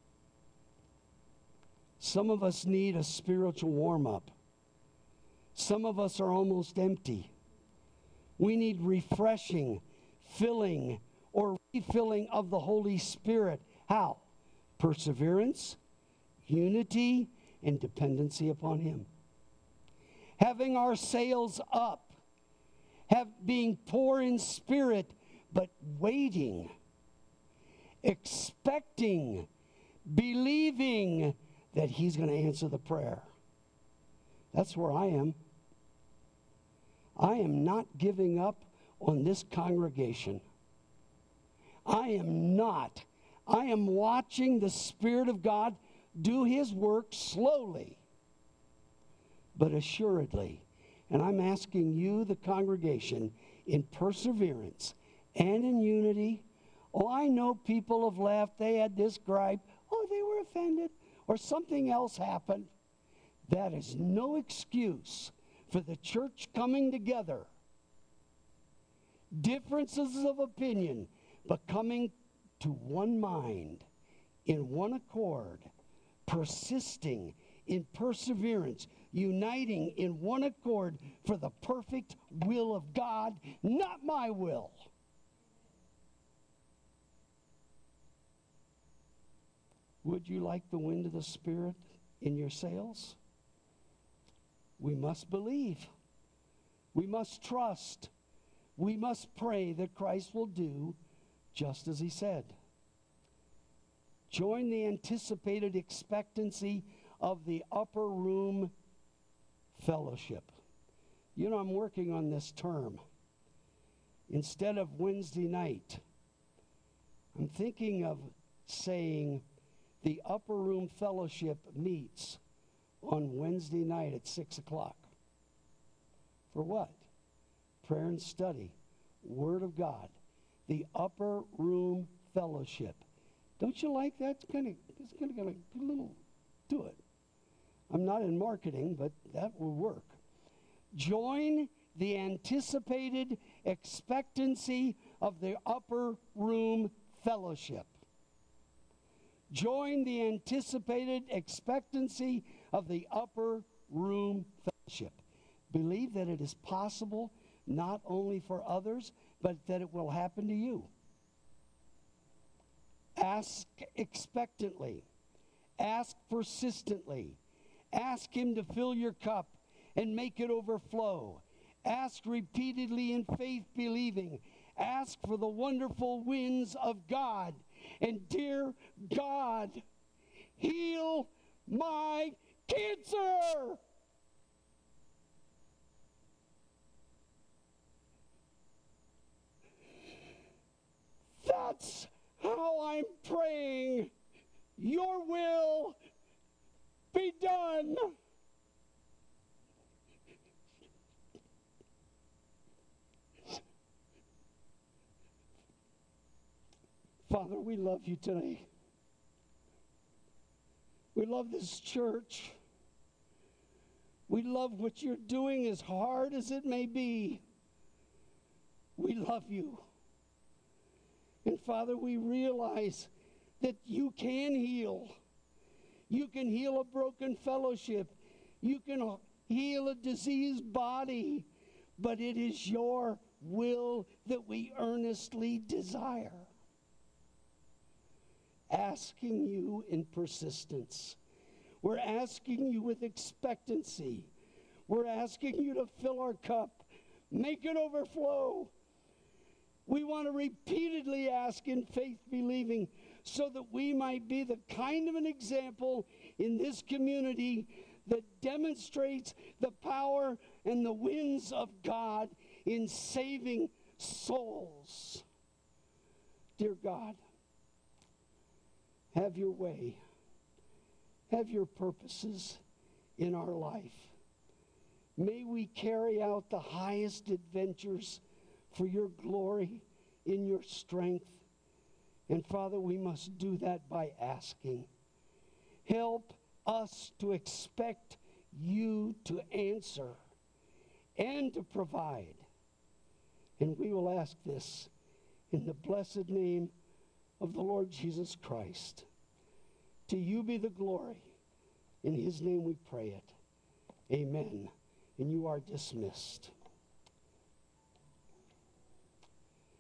Some of us need a spiritual warm-up. Some of us are almost empty. We need refreshing, filling, or refilling of the Holy Spirit. How? Perseverance, unity, and dependency upon Him. Having our sails up, have being poor in spirit, but waiting, expecting, believing that He's going to answer the prayer. That's where I am. I am not giving up on this congregation. I am not. I am watching the Spirit of God do His work slowly, but assuredly. And I'm asking you, the congregation, in perseverance and in unity. Oh, I know people have left. They had this gripe. Oh, they were offended. Or something else happened. That is no excuse for the church coming together. Differences of opinion, but coming to one mind, in one accord, persisting in perseverance, uniting in one accord for the perfect will of God, not my will. Would you like the wind of the Spirit in your sails? We must believe. We must trust. We must pray that Christ will do just as He said. Join the anticipated expectancy of the upper room fellowship. You know, I'm working on this term. Instead of Wednesday night, I'm thinking of saying the upper room fellowship meets on Wednesday night at six o'clock. For what? Prayer and study, Word of God, the upper room fellowship. Don't you like that? It's kind of, it's kind of got a little to it. I'm not in marketing, but that will work. Join the anticipated expectancy of the upper room fellowship. Join the anticipated expectancy of the upper room fellowship. Believe that it is possible not only for others, but that it will happen to you. Ask expectantly. Ask persistently. Ask Him to fill your cup and make it overflow. Ask repeatedly in faith believing. Ask for the wonderful winds of God. And dear God, heal my cancer. That's how I'm praying. Your will be done. Father, we love you today. We love this church. We love what you're doing, as hard as it may be. We love you. And Father, we realize that you can heal. You can heal a broken fellowship. You can heal a diseased body. But it is your will that we earnestly desire. Asking you in persistence. We're asking you with expectancy. We're asking you to fill our cup. Make it overflow. We want to repeatedly ask in faith believing so that we might be the kind of an example in this community that demonstrates the power and the winds of God in saving souls. Dear God, have your way. Have your purposes in our life. May we carry out the highest adventures for your glory in your strength. And Father, we must do that by asking. Help us to expect you to answer and to provide. And we will ask this in the blessed name of the Lord Jesus Christ. To you be the glory. In his name we pray it. Amen. And you are dismissed.